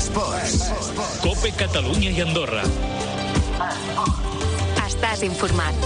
Esports. COPE Catalunya i Andorra. Estàs informat.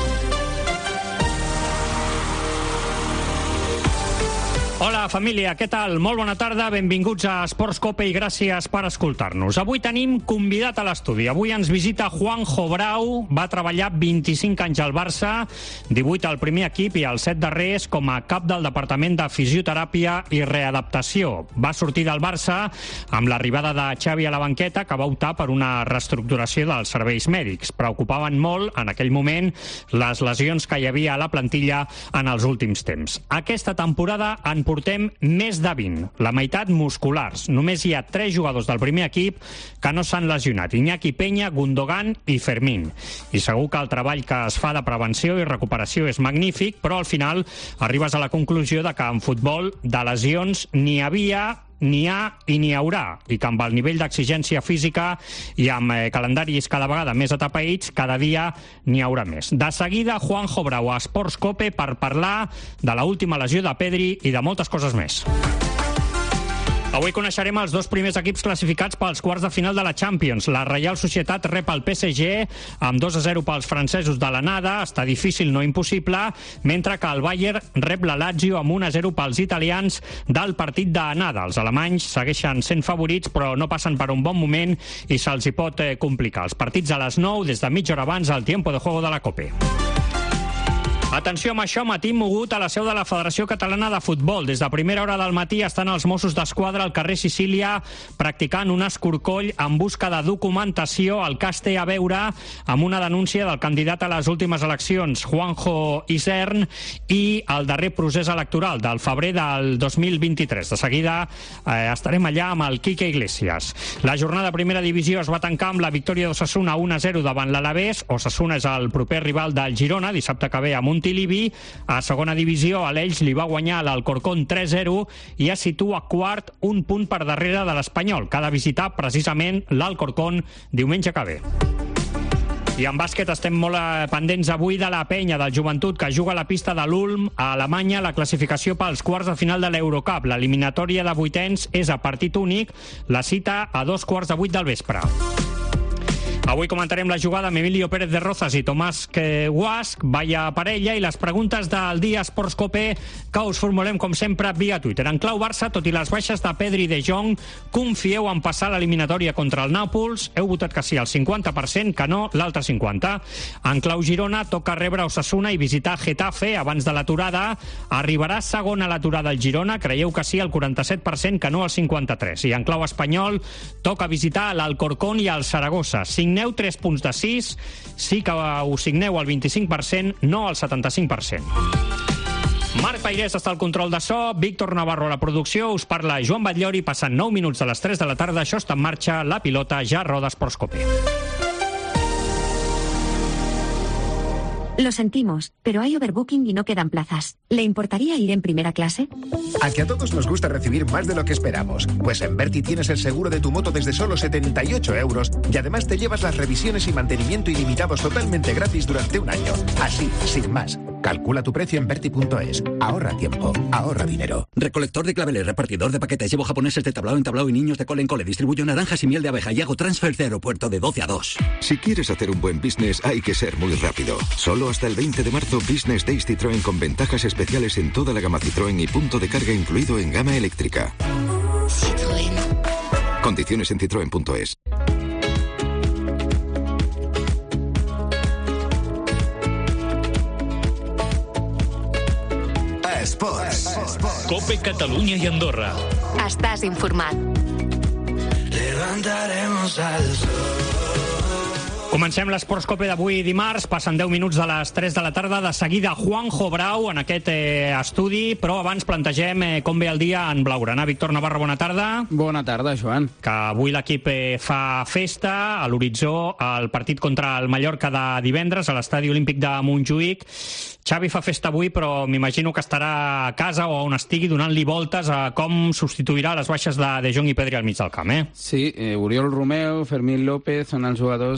Hola, família, què tal? Molt bona tarda, benvinguts a Esports COPE i gràcies per escoltar-nos. Avui tenim convidat a l'estudi. Avui ens visita Juanjo Brau, va treballar 25 anys al Barça, 18 al primer equip i els 7 darrers com a cap del Departament de Fisioteràpia i Readaptació. Va sortir del Barça amb l'arribada de Xavi a la banqueta, que va optar per una reestructuració dels serveis mèdics. Preocupaven molt, en aquell moment, les lesions que hi havia a la plantilla en els últims temps. Aquesta temporada en portem més de 20, la meitat musculars. Només hi ha 3 jugadors del primer equip que no s'han lesionat: Iñaki Peña, Gundogan i Fermín. I segur que el treball que es fa de prevenció i recuperació és magnífic, però al final arribes a la conclusió de que en futbol de lesions n'hi havia, n'hi ha i n'hi haurà, i que amb el nivell d'exigència física i amb calendaris cada vegada més atapeïts, cada dia n'hi haurà més. De seguida, Juanjo Brau a Esports COPE per parlar de l'última lesió de Pedri i de moltes coses més. Avui coneixerem els 2 primers equips classificats pels quarts de final de la Champions. La Reial Societat rep el PSG amb 2-0 pels francesos de l'anada. Està difícil, no impossible, mentre que el Bayern rep la Lazio amb 1-0 pels italians del partit d'anada. Els alemanys segueixen sent favorits, però no passen per un bon moment i se'ls hi pot complicar. Els partits a les 9, des de mitja hora abans, al tiempo de juego de la COPE. Atenció amb això, matí mogut a la seu de la Federació Catalana de Futbol. Des de primera hora del matí estan els Mossos d'Esquadra al carrer Sicília practicant un escorcoll en busca de documentació. El cas té a veure amb una denúncia del candidat a les últimes eleccions, Juanjo Isern, i el darrer procés electoral del febrer del 2023. De seguida estarem allà amb el Quique Iglesias. La jornada de primera divisió es va tancar amb la victòria d'Osasuna 1-0 davant l'Alavés. Osasuna és el proper rival del Girona, dissabte que ve a Montilivi. A segona divisió, l'Elx li va guanyar l'Alcorcón 3-0 i es situa quart, un punt per darrere de l'Espanyol, que ha de visitar precisament l'Alcorcón diumenge que ve. I en bàsquet estem molt pendents avui de la Penya, del Joventut, que juga a la pista de l'Ulm a Alemanya la classificació pels quarts de final de l'Eurocup. L'eliminatòria de vuitens és a partit únic, la cita a 7:15 del vespre. Avui comentarem la jugada amb Emilio Pérez de Rozas i Tomàs Guasch, vaya parella, i les preguntes del dia Esports COPE que us formulem, com sempre, via Twitter. En clau Barça, tot i les baixes de Pedri i De Jong, confieu en passar l'eliminatòria contra el Nàpols? Heu votat que sí al 50%, que no l'altre 50%. En clau Girona, toca rebre Osasuna i visitar Getafe abans de l'aturada. Arribarà segon a l'aturada el Girona? Creieu que sí al 47%, que no al 53%. I en clau Espanyol, toca visitar l'Alcorcón i el Saragossa. Signeu 3 punts de 6, sí que ho signeu al 25%, no al 75%. Marc Pairés està al control de so, Víctor Navarro a la producció, us parla Joan Batllori, passant 9 minuts de les 3 de la tarda, això està en marxa, la pilota ja roda Esports COPE. Lo sentimos, pero hay overbooking y no quedan plazas. ¿Le importaría ir en primera clase? A que a todos nos gusta recibir más de lo que esperamos. Pues en Berti tienes el seguro de tu moto desde solo 78 euros y además te llevas las revisiones y mantenimiento ilimitados totalmente gratis durante un año. Así, sin más. Calcula tu precio en Berti.es. Ahorra tiempo, ahorra dinero. Recolector de claveles, repartidor de paquetes, llevo japoneses de tablao en tablao y niños de cole en cole. Distribuyo naranjas y miel de abeja y hago transfer de aeropuerto de 12 a 2. Si quieres hacer un buen business, hay que ser muy rápido. Solo hasta el 20 de marzo, Business Days Citroën con ventajas especiales en toda la gama Citroën y punto de carga incluido en gama eléctrica. Citroën. Condiciones en citroen.es. Esports. COPE Catalunya i Andorra. Estàs informat. Levantaremos al sol. Comencem l'Esports COPE d'avui dimarts, passen 10 minuts de les 3 de la tarda, de seguida Juanjo Brau en aquest estudi, però abans plantegem com ve el dia en blaugrana. Víctor Navarro, bona tarda. Bona tarda, Joan. Que avui l'equip fa festa, a l'horitzó el partit contra el Mallorca de divendres a l'Estadi Olímpic de Montjuïc. Xavi fa festa avui, però m'imagino que estarà a casa o on estigui donant-li voltes a com substituirà les baixes de Jong i Pedri al mig del camp, eh? Sí, Oriol Romeu, Fermín López són els jugadors i Sergi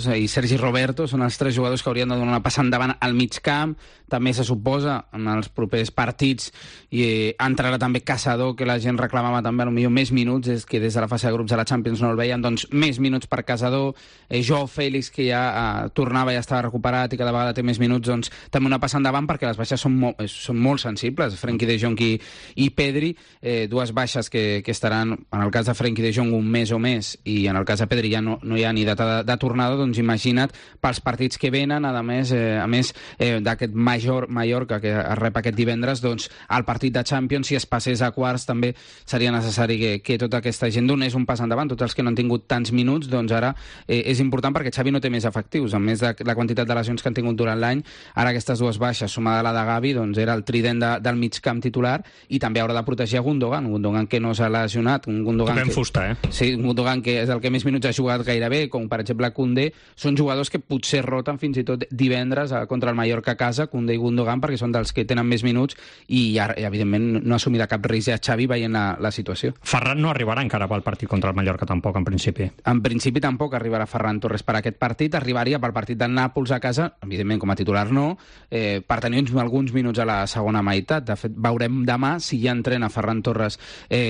Sergi Roberto, són els 3 jugadors que haurien de donar una passa endavant al mig camp. També se suposa en els propers partits i entrarà també Caçador, que la gent reclamava també potser més minuts, és que des de la fase de grups de la Champions no el veien, doncs més minuts per Caçador. Joao Félix, que ja tornava, ja estava recuperat i cada vegada té més minuts, doncs també una passa endavant, perquè les baixes són molt sensibles. Frenkie de Jong i Pedri, 2 baixes que estaran, en el cas de Frenkie de Jong, un mes o més, i en el cas de Pedri ja no hi ha ni data de tornada. Doncs imagina't pels partits que venen, a més d'aquest Mallorca que es rep aquest divendres, doncs el partit de Champions, si es passés a quarts, també seria necessari que tota aquesta gent donés un pas endavant. Tots els que no han tingut tants minuts, doncs ara és important, perquè Xavi no té més efectius, a més de la quantitat de lesions que han tingut durant l'any. Ara aquestes 2 baixes, sumada a la de Gavi, doncs era el trident del mig camp titular, i també haurà de protegir a Gundogan que no s'ha lesionat, un Gundogan Sí, un Gundogan que és el que més minuts ha jugat gairebé, com per exemple Koundé. Són jugadors que potser roten fins i tot divendres contra el Mallorca a casa, Koundé i Gundogan, perquè són dels que tenen més minuts, i evidentment no assumirà cap risc a Xavi veient la situació. Ferran no arribarà encara pel partit contra el Mallorca tampoc, en principi. En principi tampoc arribarà Ferran Torres per aquest partit, arribaria pel partit del Nàpols a casa, evidentment com a titular no, per tenir alguns minuts a la segona meitat. De fet, veurem demà si ja entrena Ferran Torres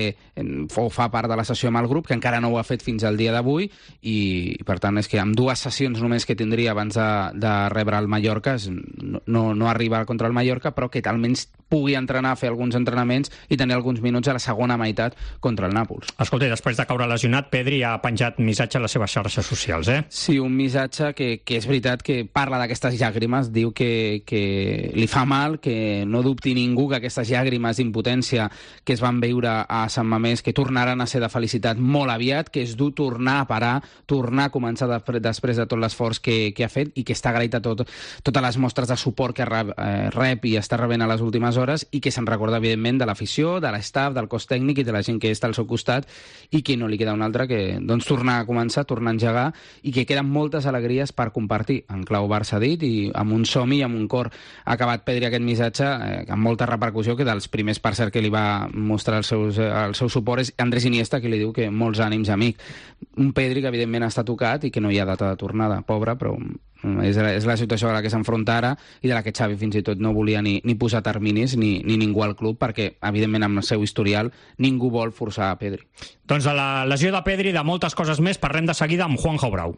o fa part de la sessió amb el grup, que encara no ho ha fet fins al dia d'avui, i per tant és que amb 2 sessions només que tindria abans de rebre el Mallorca no arriba contra el Mallorca, però que almenys pugui entrenar, fer alguns entrenaments i tenir alguns minuts a la segona meitat contra el Nàpols. Escolta, i després de caure lesionat, Pedri ha penjat missatge a les seves xarxes socials, Sí, un missatge que és veritat que parla d'aquestes llàgrimes, diu que li fa mal, que no dubti ningú que aquestes llàgrimes d'impotència que es van veure a Sant Mamés, que tornaran a ser de felicitat molt aviat, que és dur tornar a parar, tornar a començar després de tot l'esforç que ha fet, i que està agraït a totes les mostres de suport que rep i està rebent a les últimes hores, i que se'n recorda evidentment de l'afició, de l'estaf, del cos tècnic i de la gent que està al seu costat, i que no li queda una altra que tornar a començar, tornar a engegar, i que queden moltes alegries per compartir en clau Barça dit, i amb un somni i amb un cor. Ha acabat Pedri aquest missatge amb molta repercussió, que dels primers, per cert, que li va mostrar el seu suport és Andrés Iniesta, que li diu que molts ànims, amic. Un Pedri que evidentment està tocat i que no hi ha data de tornada, pobre, però és la situació a la que s'enfronta ara, i de la que Xavi fins i tot no volia ni posar terminis ni ningú al club, perquè evidentment amb el seu historial ningú vol forçar a Pedri. Doncs de la lesió de Pedri i de moltes coses més parlem de seguida amb Juanjo Brau.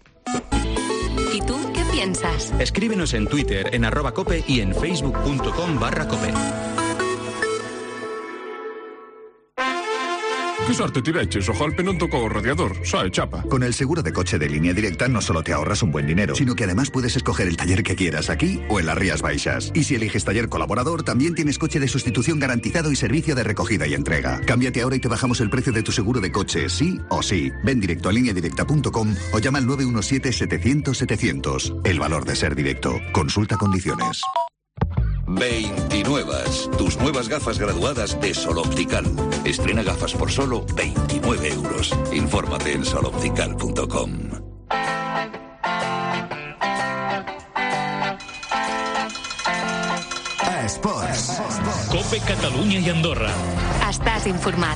¿Y tú qué piensas? Escríbenos en Twitter, en @cope y en facebook.com/cope. Qué suerte tireches, ojo Alpe non tocó o radiador, sae chapa. Con el seguro de coche de Línea Directa no solo te ahorras un buen dinero, sino que además puedes escoger el taller que quieras aquí o en las Rías Baixas. Y si eliges taller colaborador, también tienes coche de sustitución garantizado y servicio de recogida y entrega. Cámbiate ahora y te bajamos el precio de tu seguro de coche, sí o sí. Ven directo a lineadirecta.com o llama al 917-700-700. El valor de ser directo. Consulta condiciones. 29. Tus nuevas gafas graduadas de Sol Optical. Estrena gafas por solo 29 euros. Infórmate en soloptical.com. Esports. COPE Catalunya i Andorra. Estàs informat.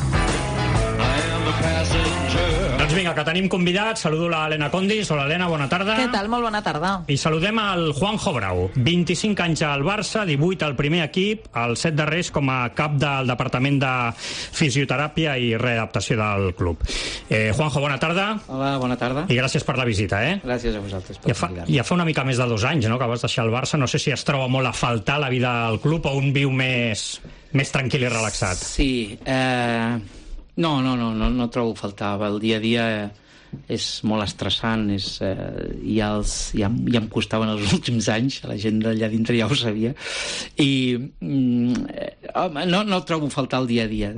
Doncs vinga, que tenim convidats. Saludo l'Helena Condis. Hola, Helena, bona tarda. Què tal? Molt bona tarda. I saludem el Juanjo Brau. 25 anys al Barça, 18 al primer equip, els 7 darrers com a cap del Departament de Fisioteràpia i Readaptació del club. Juanjo, bona tarda. Hola, bona tarda. I gràcies per la visita, Gràcies a vosaltres per convidar-me. Ja fa una mica més de 2 anys, no?, que vas deixar el Barça. No sé si es troba molt a faltar la vida al club o un viu més tranquil i relaxat. Sí, no trobo a faltar. El dia a dia és molt estressant, ja em costaven els últims anys, la gent d'allà dintre ja ho sabia, i no trobo a faltar el dia a dia,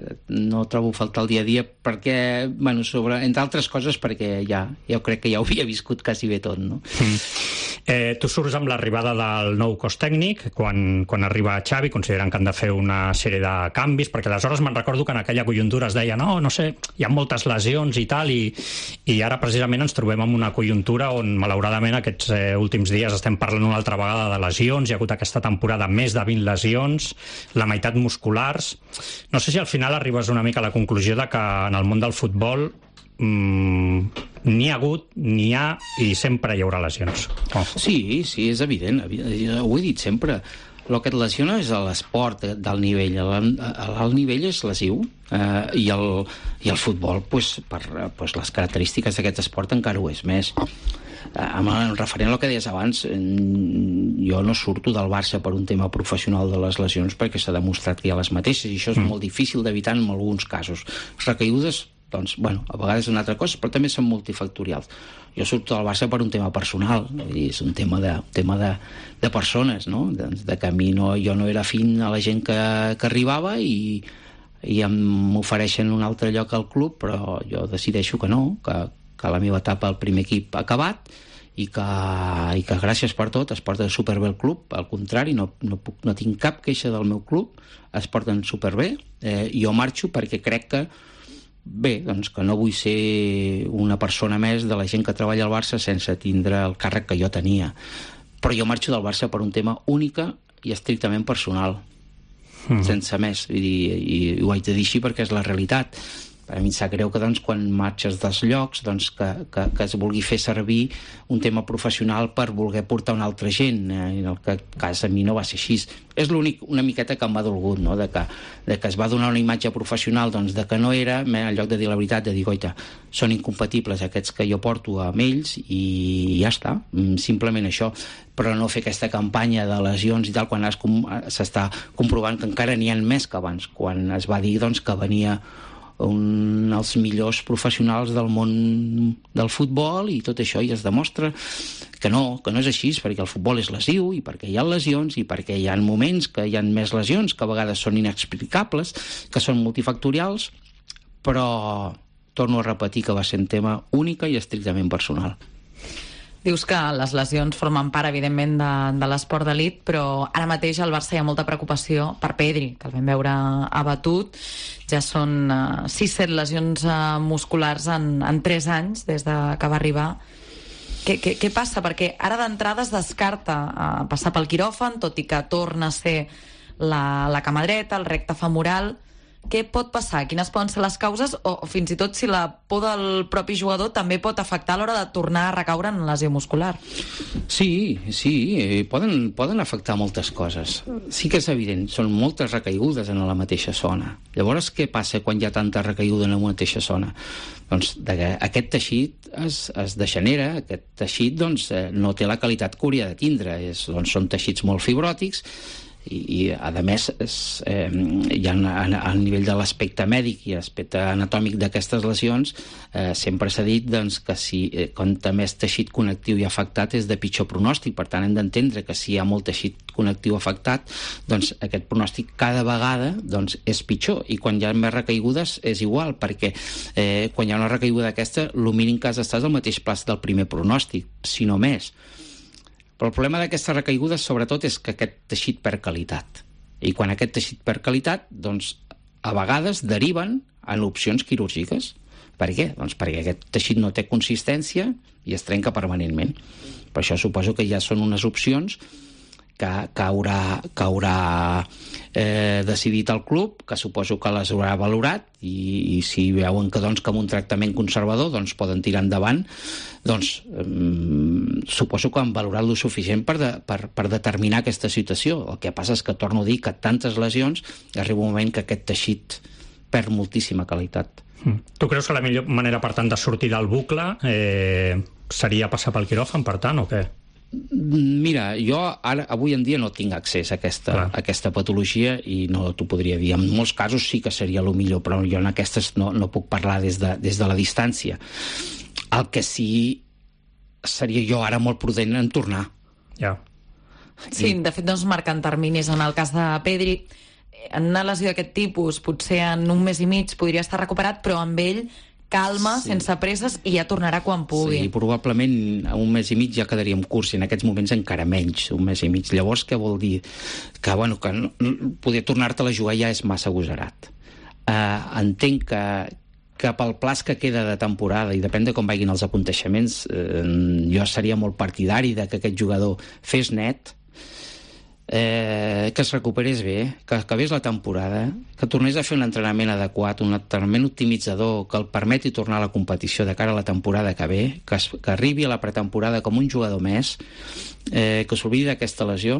perquè, entre altres coses, perquè jo crec que ja ho havia viscut quasi bé tot, no? Tu surts amb l'arribada del nou cos tècnic, quan arriba Xavi, considerant que han de fer una sèrie de canvis, perquè aleshores me'n recordo que en aquella conjuntura es deia no sé, hi ha moltes lesions i tal, i ara precisament ens trobem en una conjuntura on malauradament aquests últims dies estem parlant una altra vegada de lesions. Hi ha hagut aquesta temporada més de 20 lesions, la meitat musculars. No sé si al final arribes una mica a la conclusió de que en el món del futbol n'hi ha hagut, n'hi ha i sempre hi haurà lesions. Sí, és evident. Ho he dit sempre. El que et lesiona és l'esport d'alt nivell. L'alt nivell és lesiu i el futbol, per les característiques d'aquest esport, encara ho és més. Referent al que deies abans, jo no surto del Barça per un tema professional de les lesions perquè s'ha demostrat que hi ha les mateixes i això és molt difícil d'evitar en alguns casos. Recaigudes, doncs, a vegades és una altra cosa, però també són multifactorials. Jo surto del Barça per un tema personal, és un tema de persones, no? De que a mi jo no era afín a la gent que arribava i m'ofereixen un altre lloc al club, però jo decideixo que no, que la meva etapa al primer equip ha acabat i que gràcies per tot es porta superbé el club, al contrari, no tinc cap queixa del meu club, es porten superbé, jo marxo perquè crec que doncs que no vull ser una persona més de la gent que treballa al Barça sense tindre el càrrec que jo tenia. Però jo marxo del Barça per un tema única i estrictament personal, sense més. I ho haig de dir així perquè és la realitat. Per a mi em sap greu que quan marxes dels llocs que es vulgui fer servir un tema professional per voler portar una altra gent, en el cas a mi no va ser així. És l'únic una miqueta que em va dolgut, no? de que es va donar una imatge professional de que no era, en lloc de dir la veritat, de dir, goita, són incompatibles aquests que jo porto amb ells i ja està, simplement això, però no fer aquesta campanya de lesions i tal quan s'està comprovant que encara n'hi ha més que abans, quan es va dir que venia un dels millors professionals del món del futbol i tot això, i es demostra que no és així, perquè el futbol és lesiu i perquè hi ha lesions i perquè hi ha moments que hi ha més lesions que a vegades són inexplicables, que són multifactorials, però torno a repetir que va ser un tema única i estrictament personal. Dius que les lesions formen part, evidentment, de l'esport d'elit, però ara mateix al Barça hi ha molta preocupació per Pedri, que el vam veure abatut. Ja són 6-7 lesions musculars en 3 anys des que va arribar. Què passa? Perquè ara d'entrada es descarta passar pel quiròfan, tot i que torna a ser la cama dreta, el recte femoral. Què pot passar? Quines poden ser les causes? O fins i tot si la por del propi jugador també pot afectar a l'hora de tornar a recaure en lesió muscular. Sí, poden afectar moltes coses. Sí que és evident, són moltes recaigudes en la mateixa zona. Llavors, què passa quan hi ha tanta recaiguda en la mateixa zona? Doncs aquest teixit es degenera, aquest teixit no té la qualitat que hauria de tindre. Són teixits molt fibròtics i a més ja a nivell de l'aspecte mèdic i aspecte anatòmic d'aquestes lesions sempre s'ha dit que si quanta més teixit connectiu hi ha afectat és de pitjor pronòstic, per tant hem d'entendre que si hi ha molt teixit connectiu afectat aquest pronòstic cada vegada és pitjor, i quan hi ha més recaigudes és igual, perquè quan hi ha una recaiguda d'aquesta el mínim que has d'estar és al mateix plaç del primer pronòstic, si no més. Però el problema d'aquestes recaigudes sobretot és que aquest teixit perd qualitat, i quan aquest teixit perd qualitat a vegades deriven en opcions quirúrgiques. Per què? Doncs perquè aquest teixit no té consistència i es trenca permanentment. Per això suposo que ja són unes opcions que haurà decidit el club, que suposo que les haurà valorat, i si veuen que amb un tractament conservador poden tirar endavant, suposo que han valorat lo suficient per determinar aquesta situació. El que passa és que, torno a dir, que tantes lesions arriba un moment que aquest teixit perd moltíssima qualitat. Tu creus que la millor manera, per tant, de sortir del bucle seria passar pel quiròfan, per tant, o què? Mira, jo avui en dia no tinc accés a aquesta patologia i no t'ho podria dir. En molts casos sí que seria el millor, però jo en aquestes no puc parlar des de la distància. El que sí seria jo ara molt prudent en tornar. Ja. Sí, de fet no es marquen terminis. En el cas de Pedri, en una lesió d'aquest tipus, potser en un mes i mig podria estar recuperat, però amb ell calma, sense presses, i ja tornarà quan pugui. Sí, probablement un mes i mig ja quedaríem curts, i en aquests moments encara menys, un mes i mig. Llavors, què vol dir? Que poder tornar-te-la a jugar ja és massa agosarat. Entenc que pel plaç que queda de temporada, i depèn de com vagin els aconteixements, jo seria molt partidari de que aquest jugador fes net, que es recuperés bé, que acabés la temporada, que tornés a fer un entrenament adequat, un entrenament optimitzador que el permeti tornar a la competició de cara a la temporada que ve, que arribi a la pretemporada com un jugador més, que s'oblidi d'aquesta lesió,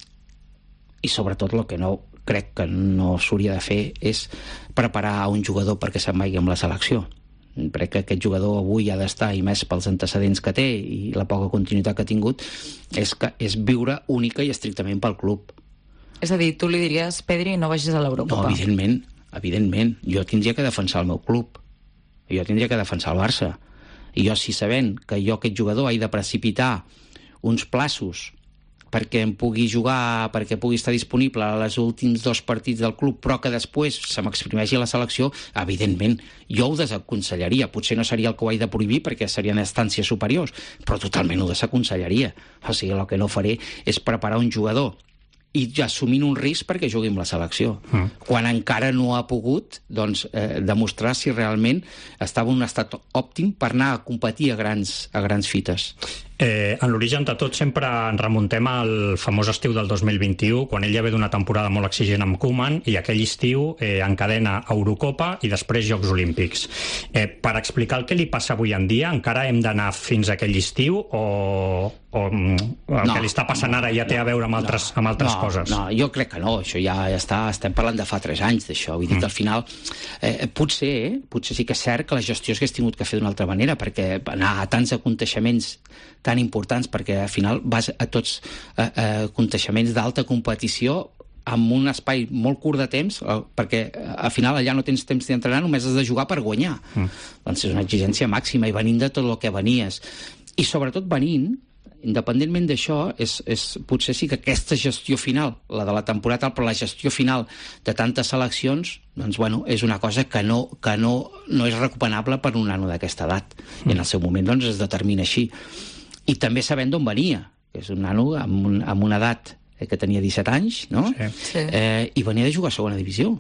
i sobretot el que no crec que no s'hauria de fer és preparar un jugador perquè se'n vagi amb la selecció. Crec que aquest jugador avui ha d'estar, i més pels antecedents que té i la poca continuïtat que ha tingut, és viure única i estrictament pel club. És a dir, tu li diries, Pedri, no vagis a l'Eurocopa. No, evidentment. Jo tindria que defensar el meu club. Jo tindria que defensar el Barça. I jo, si sabent que jo, aquest jugador, he de precipitar uns plaços perquè em pugui jugar, perquè pugui estar disponible a les últims 2 partits del club, però que després se m'exprimeixi a la selecció, evidentment, jo ho desaconsellaria. Potser no seria el que ho he de prohibir perquè serien instàncies superiors, però totalment ho desaconsellaria. O sigui, el que no faré és preparar un jugador i ja assumint un risc perquè jugui amb la selecció. Quan encara no ha pogut demostrar si realment estava en un estat òptim per anar a competir a grans fites. En l'origen de tot sempre ens remuntem al famós estiu del 2021, quan ell ja ve d'una temporada molt exigent amb Koeman, i aquell estiu encadena Eurocopa i després Jocs Olímpics. Per explicar el que li passa avui en dia, encara hem d'anar fins a aquell estiu o el que li està passant ara ja té a veure amb altres coses? No, jo crec que no, això ja està, estem parlant de fa 3 anys d'això, vull dir que al final potser sí que és cert que la gestió s'hagués tingut que fer d'una altra manera, perquè anar a tants aconteixements tan importants, perquè al final vas a tots aconteixements d'alta competició amb un espai molt curt de temps, perquè al final allà no tens temps d'entrenar, només has de jugar per guanyar. Doncs és una exigència màxima, i venint de tot el que venies. I sobretot venint, independentment d'això, potser sí que aquesta gestió final, la de la temporada, però la gestió final de tantes seleccions, doncs bueno, és una cosa que no és recuperable per un nano d'aquesta edat. I en el seu moment doncs es determina així. I també sabent d'on venia, que és un nano amb una edat que tenia 17 anys, no? Sí. I venia de jugar a segona divisió.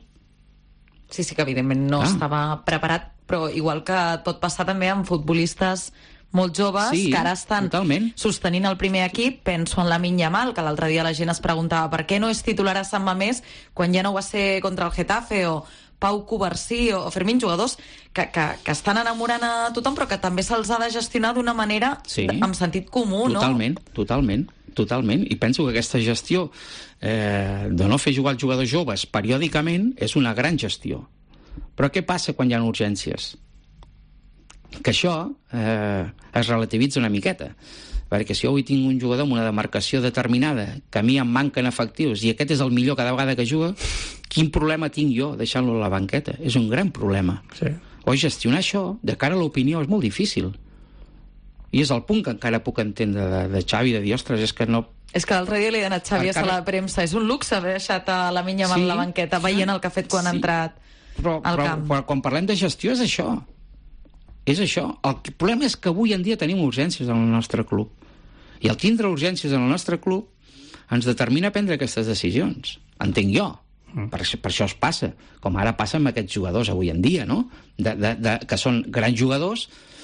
Sí, que evidentment no estava preparat, però igual que pot passar també amb futbolistes molt joves, que ara estan sostenint el primer equip. Penso en Lamine Yamal, que l'altre dia la gent es preguntava per què no és titular a Sant Mamés quan ja no ho va ser contra el Getafe, o Pau Covarsí o Fermín, jugadors que estan enamorant a tothom, però que també se'ls ha de gestionar d'una manera amb sentit comú, no? Totalment. I penso que aquesta gestió de no fer jugar els jugadors joves periòdicament és una gran gestió. Però què passa quan hi ha urgències? Que això es relativitza una miqueta, perquè si jo avui tinc un jugador amb una demarcació determinada, que a mi em manquen efectius i aquest és el millor cada vegada que juga, quin problema tinc jo deixant-lo a la banqueta? És un gran problema. O gestionar això de cara a l'opinió és molt difícil, i és el punt que encara puc entendre de Xavi, de dir, ostres, és que no... És que l'altre dia li he dit a Xavi a sala de premsa, és un luxe haver deixat a la Lamine Yamal a la banqueta veient el que ha fet quan ha entrat al camp. Però quan parlem de gestió és això. És això. El problema és que avui en dia tenim urgències en el nostre club. I el tindre urgències en el nostre club ens determina prendre aquestes decisions. Entenc jo. Per això es passa. Com ara passa amb aquests jugadors avui en dia, no? Que són grans jugadors,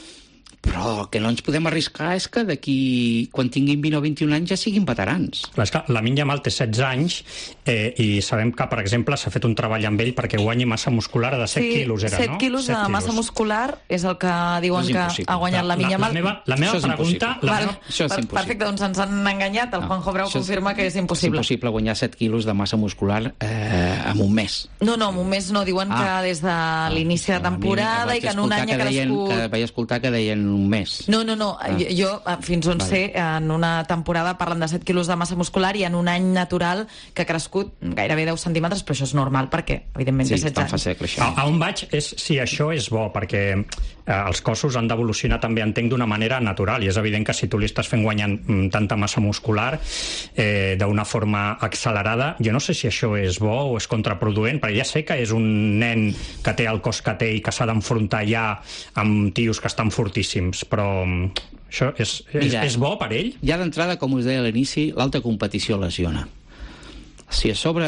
però el que no ens podem arriscar és que d'aquí, quan tinguin 20 o 21 anys, ja siguin veterans. Clar, és que Lamine Yamal té 16 anys i sabem que, per exemple, s'ha fet un treball amb ell perquè guanyi massa muscular de 7 quilos, era, 7 quilos de massa muscular és el que diuen que ha guanyat Lamine Yamal. La meva pregunta... Això és impossible. Perfecte, doncs ens han enganyat. El Juanjo Brau confirma que és impossible. És impossible guanyar 7 quilos de massa muscular en un mes. No, en un mes no. Diuen que des de l'inici de temporada i que en un any ha crescut... Vaig escoltar que deien un mes. No. Jo, fins on sé, en una temporada parlen de 7 quilos de massa muscular i en un any natural que ha crescut gairebé 10 centímetres, però això és normal perquè, evidentment, té 16 anys. A on vaig és si això és bo, perquè els cossos han d'evolucionar també, entenc, d'una manera natural, i és evident que si tu li estàs fent guanyant tanta massa muscular d'una forma accelerada, jo no sé si això és bo o és contraproduent, perquè ja sé que és un nen que té el cos que té i que s'ha d'enfrontar ja amb tios que estan fortíssims, però això és bo per ell? Ja d'entrada, com us deia a l'inici, l'alta competició lesiona. Si a sobre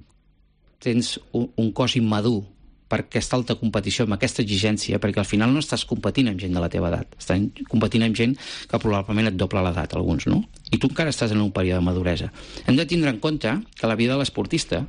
tens un cos immadur per aquesta alta competició, amb aquesta exigència, perquè al final no estàs competint amb gent de la teva edat, estàs competint amb gent que probablement et dobla l'edat, alguns, no? i tu encara estàs en un període de maduresa. Hem de tindre en compte que la vida de l'esportista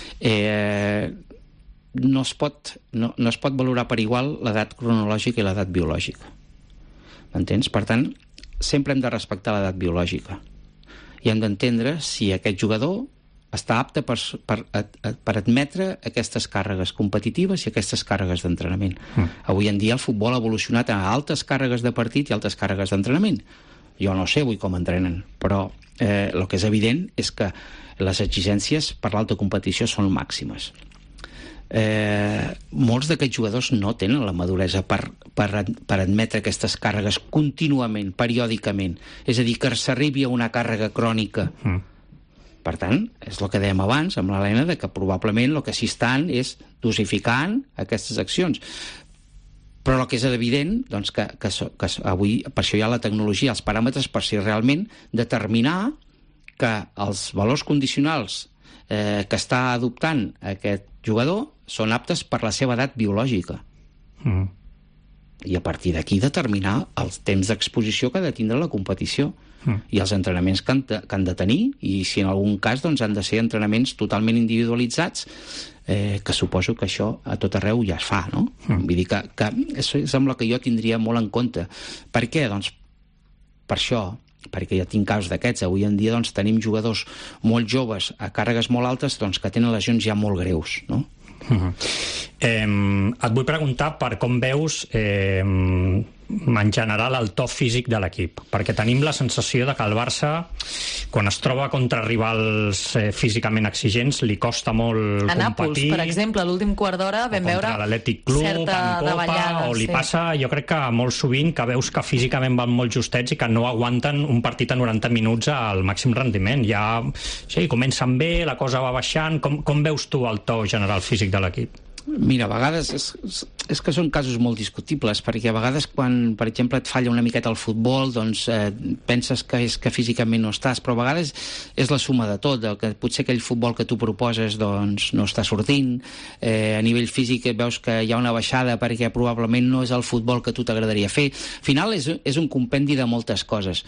no es pot valorar per igual l'edat cronològica i l'edat biològica. M'entens? Per tant, sempre hem de respectar l'edat biològica i hem d'entendre si aquest jugador està apte per admetre aquestes càrregues competitives i aquestes càrregues d'entrenament. Avui en dia el futbol ha evolucionat a altes càrregues de partit i altes càrregues d'entrenament. Jo no sé avui com entrenen, però el que és evident és que les exigències per l'alta competició són màximes. Molts d'aquests jugadors no tenen la maduresa per admetre aquestes càrregues contínuament, periòdicament. És a dir, que s'arribi a una càrrega crònica. Per tant, és el que dèiem abans amb l'Helena, de que probablement el que s'hi estan és dosificant aquestes accions. Però el que és evident, doncs, que avui, per això hi ha la tecnologia, els paràmetres per si realment determinar que els valors condicionals que està adoptant aquest jugador són aptes per la seva edat biològica. I a partir d'aquí determinar els temps d'exposició que ha de tindre la competició i els entrenaments que han de tenir, i si en algun cas doncs, han de ser entrenaments totalment individualitzats, que suposo que això a tot arreu ja es fa, no? Vull dir que és amb el que jo tindria molt en compte. Per què? Doncs per això, perquè ja tinc casos d'aquests. Avui en dia doncs, tenim jugadors molt joves a càrregues molt altes doncs, que tenen lesions ja molt greus, no? Et vull preguntar per com veus en general el to físic de l'equip, perquè tenim la sensació de que el Barça, quan es troba contra rivals físicament exigents, li costa molt competir. A Nàpols, per exemple, l'últim quart d'hora vam veure l'Atlètic Club, certa davallada. O li passa, jo crec que molt sovint, que veus que físicament van molt justets i que no aguanten un partit a 90 minuts al màxim rendiment. Ja, sí, comencen bé, la cosa va baixant. Com veus tu el to general físic de l'equip? Mira, a vegades és que són casos molt discutibles, perquè a vegades quan, per exemple, et falla una miqueta el futbol, doncs penses que és que físicament no estàs, però a vegades és la suma de tot, que potser aquell futbol que tu proposes doncs no està sortint, a nivell físic veus que hi ha una baixada perquè probablement no és el futbol que tu t'agradaria fer. Al final és un compendi de moltes coses.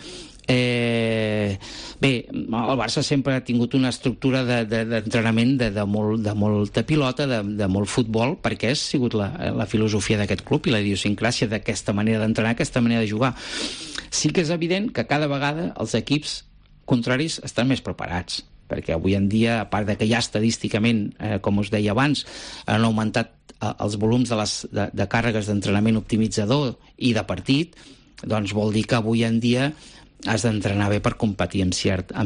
Bé, el Barça sempre ha tingut una estructura d'entrenament de molta pilota, de molt futbol, perquè ha sigut la filosofia d'aquest club i la idiosincràsia d'aquesta manera d'entrenar, aquesta manera de jugar. Sí que és evident que cada vegada els equips contraris estan més preparats, perquè avui en dia, a part de que ja estadísticament, com us deia abans, han augmentat els volums de càrregues d'entrenament optimitzador i de partit, doncs vol dir que avui en dia has d'entrenar bé per competir amb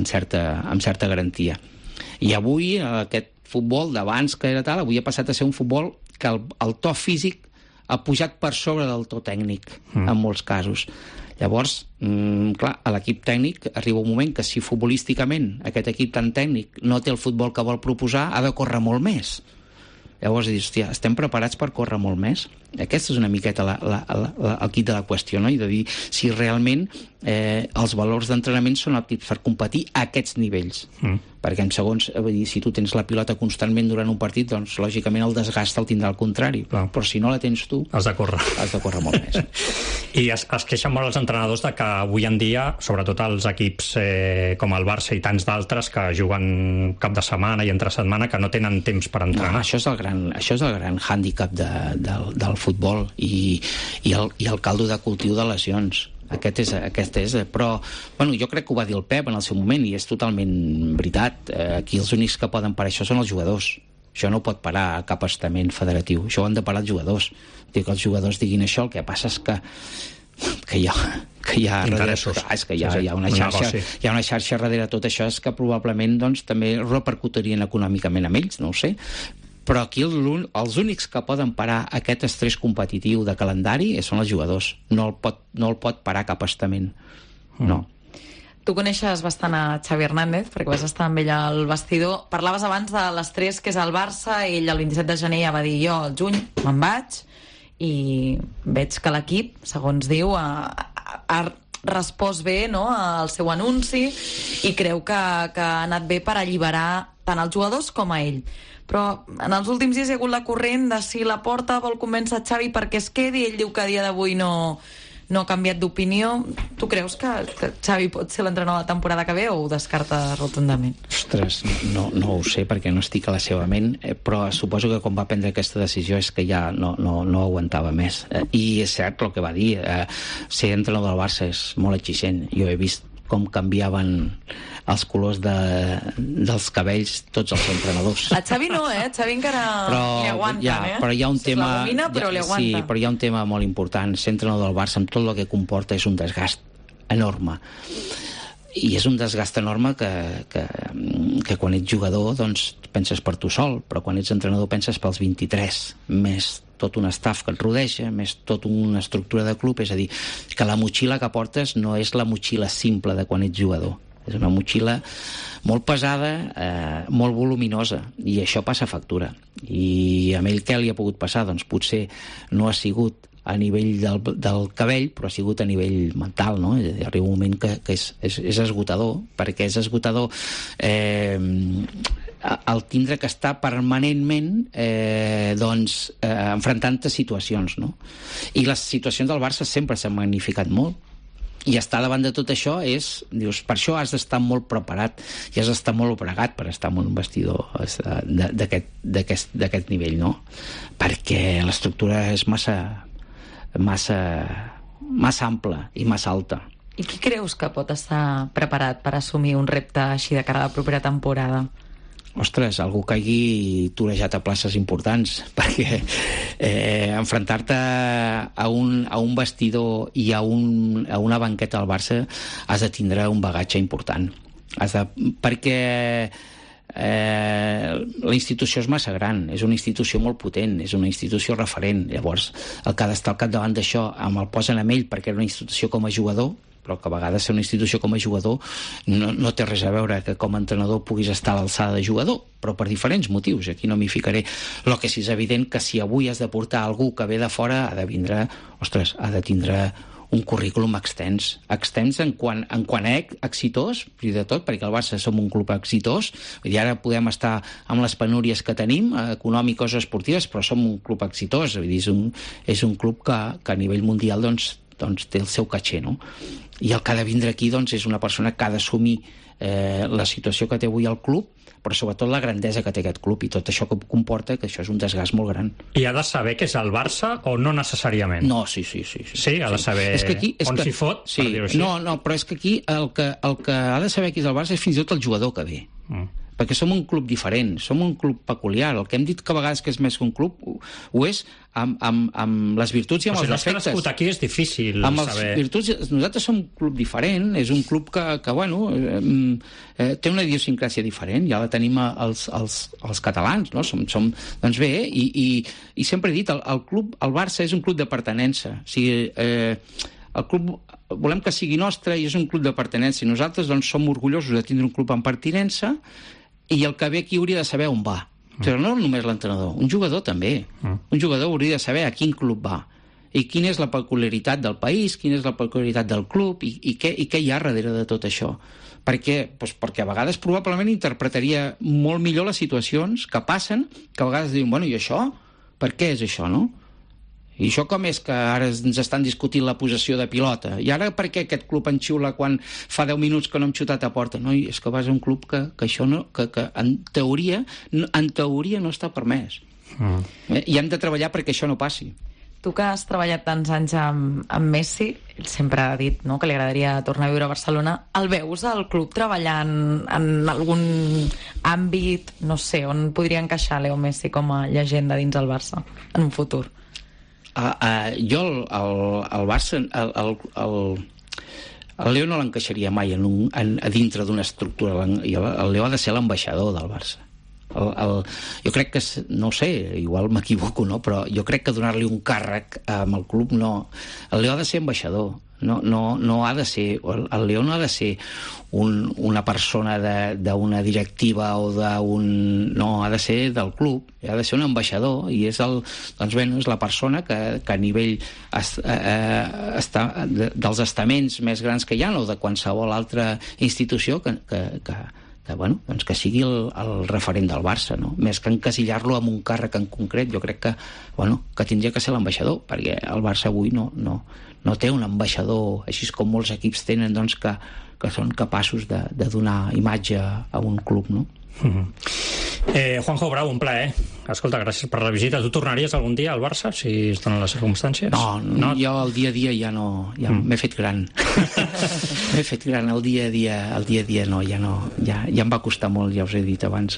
certa garantia. I avui aquest futbol d'abans que era tal, avui ha passat a ser un futbol que el to físic ha pujat per sobre del to tècnic en molts casos. Llavors, clar, a l'equip tècnic arriba un moment que si futbolísticament aquest equip tan tècnic no té el futbol que vol proposar, ha de córrer molt més. Llavors dius, hòstia, estem preparats per córrer molt més? Aquesta és una miqueta el quid de la qüestió, no? I de dir si realment els valors d'entrenament són aptes per competir a aquests nivells. Perquè en segons, si tu tens la pilota constantment durant un partit, doncs lògicament el desgast el tindrà al contrari. Però si no la tens tu, has de córrer. Has de córrer molt més. I es queixen molt els entrenadors de que avui en dia, sobretot els equips com el Barça i tants d'altres que juguen cap de setmana i entre setmana, que no tenen temps per entrenar. No, això és el gran hàndicap del futbol i el caldo de cultiu de lesions. Aquest és, però bueno, jo crec que ho va dir el Pep en el seu moment i és totalment veritat. Aquí els únics que poden parar això són els jugadors. Això no pot parar cap estament federatiu, això ho han de parar els jugadors. Que els jugadors diguin això, el que passa és que hi ha interessos. És que hi ha una xarxa darrere tot això, és que probablement doncs, també repercutirien econòmicament amb ells, no ho sé. Però aquí els únics que poden parar aquest estrès competitiu de calendari són els jugadors. No el pot parar cap estament. No. Tu coneixes bastant a Xavi Hernández, perquè vas estar amb ell al vestidor. Parlaves abans de l'estrès que és el Barça, ell el 27 de gener ja va dir jo al juny me'n vaig, i veig que l'equip, segons diu, ha respost bé, no?, al seu anunci i creu que ha anat bé per alliberar tant els jugadors com a ell. Però en els últims dies hi ha hagut la corrent de si la Porta vol convèncer Xavi perquè es quedi, ell diu que a dia d'avui no no ha canviat d'opinió. Tu creus que Xavi pot ser l'entrenador de la temporada que ve o ho descarta rotundament? Ostres, no ho sé perquè no estic a la seva ment, però suposo que quan va prendre aquesta decisió és que ja no aguantava més. I és cert el que va dir, ser entrenador del Barça és molt exigent. Jo he vist com canviaven els colors dels cabells tots els entrenadors. A Xavi no, Xavi encara li aguanten, Però hi ha un tema... però li aguanta. Sí, però hi ha un tema molt important. Ser entrenador del Barça, amb tot el que comporta, és un desgast enorme. I és un desgast enorme que quan ets jugador doncs penses per tu sol, però quan ets entrenador penses pels 23, més tot un staff que et rodeja, més tot una estructura de club, és a dir, que la motxilla que portes no és la motxilla simple de quan ets jugador. És una motxilla molt pesada, molt voluminosa, i això passa factura. I amb ell què li ha pogut passar? Doncs potser no ha sigut a nivell del cabell, però ha sigut a nivell mental, no? Arriba un moment que és esgotador, perquè és esgotador el tindre que estar permanentment enfrontant-te situacions, no? I les situacions del Barça sempre s'han magnificat molt, i estar davant de tot això dius, per això has d'estar molt preparat i has d'estar molt pregat per estar en un vestidor d'aquest nivell, no? Perquè l'estructura és massa ampla i massa alta. I qui creus que pot estar preparat per assumir un repte així de cara a la propera temporada? Ostres, algú que hagi torejat a places importants, perquè enfrontar-te a un vestidor i a una banqueta al Barça has de tindre un bagatge important. Perquè la institució és massa gran, és una institució molt potent, és una institució referent. Llavors, el que ha d'estar al capdavant d'això, el posen amb ell perquè era una institució com a jugador, però que a vegades ser una institució com a jugador no té res a veure que com a entrenador puguis estar a l'alçada de jugador, però per diferents motius, aquí no m'hi ficaré. El que sí és evident que si avui has de portar algú que ve de fora, ha de tindre un currículum extens en quant a exitós, i de tot, perquè el Barça som un club exitós, i ara podem estar amb les penúries que tenim, econòmiques o esportives, però som un club exitós, és un club que a nivell mundial doncs té el seu caché, no? I el que ha de vindre aquí és una persona que ha d'assumir la situació que té avui el club, però sobretot la grandesa que té aquest club i tot això que comporta, que això és un desgast molt gran. I ha de saber que és el Barça o no necessàriament? No, sí. Sí, ha de saber on s'hi fot, per dir-ho així. No, però és que aquí el que ha de saber que és el Barça és fins i tot el jugador que ve. Perquè som un club diferent, som un club peculiar. El que hem dit que a vegades que és més que un club ho és amb les virtuts i amb els defectes. Si no has crescut aquí és difícil saber. Nosaltres som un club diferent, és un club que té una idiosincràsia diferent, ja la tenim els catalans, no? Doncs bé, i sempre he dit, el Barça és un club de pertinença. O sigui, el club volem que sigui nostre i és un club de pertinença, i nosaltres doncs som orgullosos de tindre un club en pertinença, i el que ve aquí hauria de saber on va. Però no només l'entrenador, un jugador també. Un jugador hauria de saber a quin club va i quina és la peculiaritat del país, quina és la peculiaritat del club i què hi ha darrere de tot això. Per què? Doncs perquè a vegades probablement interpretaria molt millor les situacions que passen, que a vegades diuen, bueno, i això? Per què és això, no? I això com és que ara ens estan discutint la possessió de pilota? I ara per què aquest club en xiula quan fa 10 minuts que no hem xutat a porta? No, és que vas a un club que això no, que en teoria no està permès. I hem de treballar perquè això no passi. Tu que has treballat tants anys amb Messi, ell sempre ha dit, no?, que li agradaria tornar a viure a Barcelona. El veus al club treballant en algun àmbit, no sé, on podria encaixar Leo Messi com a llegenda dins el Barça en un futur? Jo el Barça el Leo no l'encaixaria mai a dintre d'una estructura. El Leo ha de ser l'ambaixador del Barça. Jo crec que, no ho sé, igual m'equivoco, no? Però jo crec que donar-li un càrrec amb el club no. El Leo ha de ser ambaixador. No ha de ser, el Leo no ha de ser una persona d'una directiva o no, ha de ser del club, ha de ser un ambaixador, i és és la persona que a nivell dels estaments més grans que hi ha o de qualsevol altra institució que doncs que sigui el referent del Barça, no? Més que encasillar-lo amb un càrrec en concret, jo crec que tindria que ser l'ambaixador, perquè el Barça avui no té un ambaixador, així com molts equips tenen, doncs, que són capaços de donar imatge a un club, no? Juanjo Brau, un plaer. Escolta, gràcies per la visita. Tu tornaries algun dia al Barça, si es donen les circumstàncies? No, jo el dia a dia ja no, m'he fet gran. M'he fet gran, el dia a dia no, ja em va costar molt, ja us he dit abans,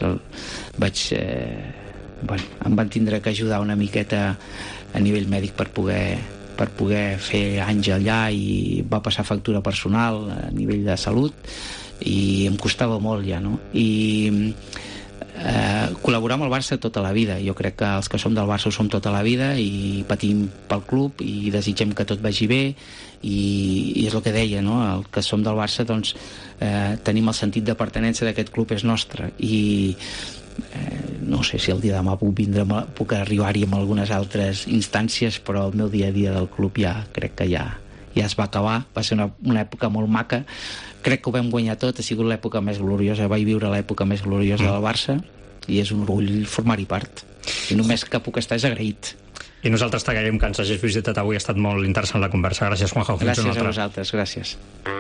em van tindre que ajudar una miqueta a nivell mèdic per poder fer anys allà, i va passar factura personal a nivell de salut, i em costava molt ja, no? I col·laborar amb el Barça tota la vida. Jo crec que els que som del Barça ho som tota la vida, i patim pel club i desitgem que tot vagi bé, i és el que deia, no? El que som del Barça, doncs tenim el sentit de pertinença d'aquest club és nostre, i no sé si el dia de demà puc arribar-hi en algunes altres instàncies, però el meu dia a dia del club crec que ja es va acabar. Va ser una època molt maca, crec que ho vam guanyar tot, ha sigut l'època més gloriosa, vaig viure l'època més gloriosa del Barça, i és un orgull formar-hi part, i només que puc estar és agraït. I nosaltres t'agraïm que ens hagis visitat avui, ha estat molt interessant la conversa. Gràcies, Juanjo. Gràcies a vosaltres, gràcies.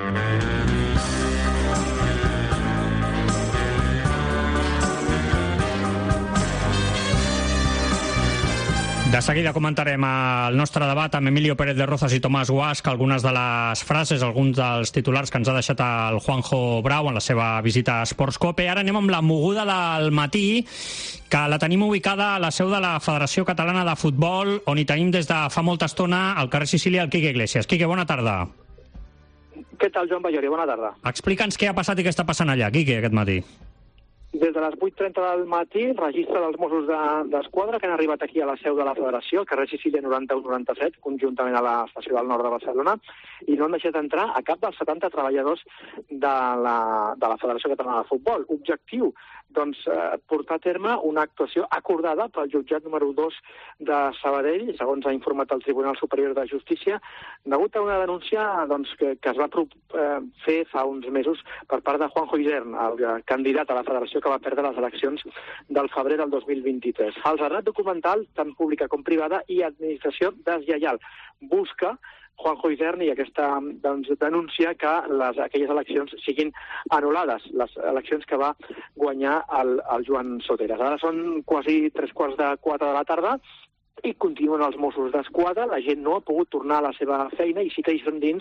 De seguida comentarem el nostre debat amb Emilio Pérez de Rozas i Tomàs Guasch, algunes de les frases, alguns dels titulars que ens ha deixat el Juanjo Brau en la seva visita a Sports Cope. Ara anem amb la moguda del matí, que la tenim ubicada a la seu de la Federació Catalana de Futbol, on hi tenim des de fa molta estona al carrer Sicília el Quique Iglesias. Quique, bona tarda. Què tal, Joan Ballori? Bona tarda. Explica'ns què ha passat i què està passant allà, Quique, aquest matí. Des de les 8:30 del matí, registre dels Mossos d'Esquadra que han arribat aquí a la seu de la Federació, al carrer Sicília 91-97, conjuntament a l'estació del nord de Barcelona, i no han deixat entrar a cap dels 70 treballadors de la Federació Catalana de Futbol. Objectiu, doncs, portar a terme una actuació acordada pel jutjat número 2 de Sabadell, segons ha informat el Tribunal Superior de Justícia, degut a una denúncia que es va fer fa uns mesos per part de Juanjo Isern, el candidat a la Federació que va perdre les eleccions del febrer del 2023. Falsedat documental, tant pública com privada, i administració deslleial. Busca Juanjo Isern i aquesta denúncia que aquelles eleccions siguin anul·lades, les eleccions que va guanyar el Joan Soteras. Ara són quasi 3:45 de la tarda, i continuen els Mossos d'Esquadra, la gent no ha pogut tornar a la seva feina, i sí que hi són dins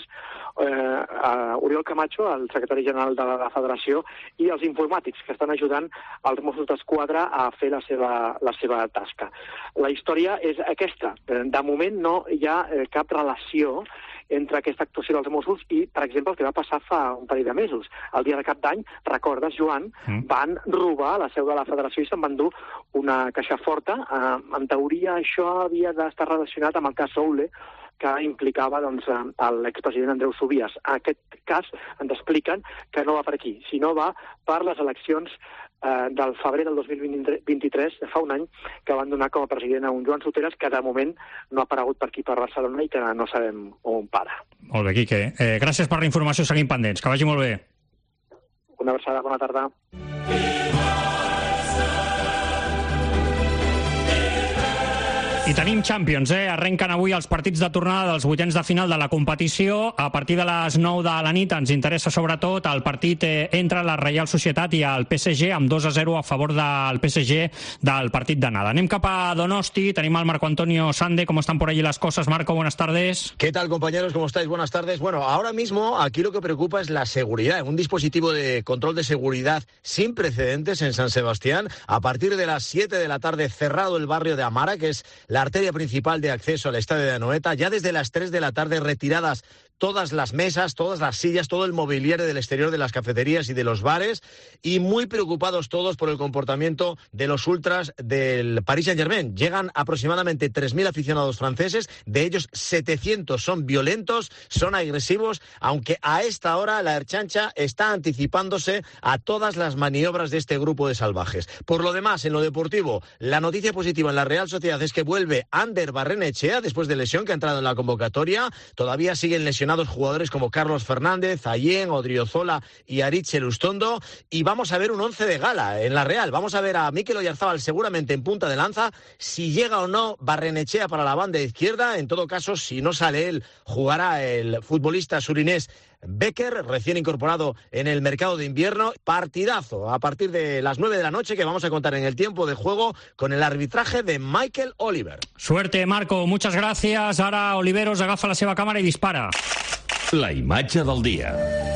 Oriol Camacho, el secretari general de la Federació, i els informàtics que estan ajudant els Mossos d'Esquadra a fer la seva tasca. La història és aquesta. De moment no hi ha cap relació entre aquesta actuació dels Mossos i, per exemple, el que va passar fa un parell de mesos. El dia de Cap d'Any, recordes, Joan, van robar la seu de la Federació i se'n van dur una caixa forta. En teoria, això havia d'estar relacionat amb el cas Soule, que implicava l'expresident Andreu Subias. En aquest cas ens expliquen que no va per aquí, sinó va per les eleccions del febrer del 2023, de fa un any, que van donar com a president a un Joan Soteras que de moment no ha aparegut per aquí, per Barcelona, i que no sabem on para. Molt bé, Quique. Gràcies per la informació, seguim pendents. Que vagi molt bé. Una abraçada, bona tarda. I tenim Champions, Arrenquen avui els partits de tornada dels vuitens de final de la competició. A partir de les 9 de la nit ens interessa sobretot el partit entre la Reial Societat i el PSG, amb 2-0 a favor del PSG del partit d'anada. Anem cap a Donosti, tenim al Marco Antonio Sande. ¿Cómo están por allí las cosas, Marco? Buenas tardes. ¿Qué tal, compañeros? ¿Cómo estáis? Buenas tardes. Bueno, ahora mismo aquí lo que preocupa es la seguridad. Un dispositivo de control de seguridad sin precedentes en San Sebastián. A partir de las 7 de la tarde cerrado el barrio de Amara, que es la arteria principal de acceso al estadio de Anoeta. Ya desde las 3 de la tarde retiradas todas las mesas, todas las sillas, todo el mobiliario del exterior de las cafeterías y de los bares, y muy preocupados todos por el comportamiento de los ultras del Paris Saint-Germain. Llegan aproximadamente 3.000 aficionados franceses, de ellos 700 son violentos, son agresivos, aunque a esta hora la Erchancha está anticipándose a todas las maniobras de este grupo de salvajes. Por lo demás, en lo deportivo, la noticia positiva en la Real Sociedad es que vuelve Ander Barrenechea después de lesión, que ha entrado en la convocatoria. Todavía siguen lesionados lesionados jugadores como Carlos Fernández, Ayén, Odriozola y Aritz Elustondo. Y vamos a ver un 11 de gala en la Real. Vamos a ver a Mikel Oyarzabal seguramente en punta de lanza. Si llega o no Barrenechea para la banda izquierda. En todo caso, si no sale él, jugará el futbolista surinés Becker, recién incorporado en el mercado de invierno. Partidazo a partir de las 9 de la noche que vamos a contar en el tiempo de juego con el arbitraje de Michael Oliver. Suerte, Marco, muchas gracias. Ara Oliveros agafa la seva càmera i dispara. La imatge del dia.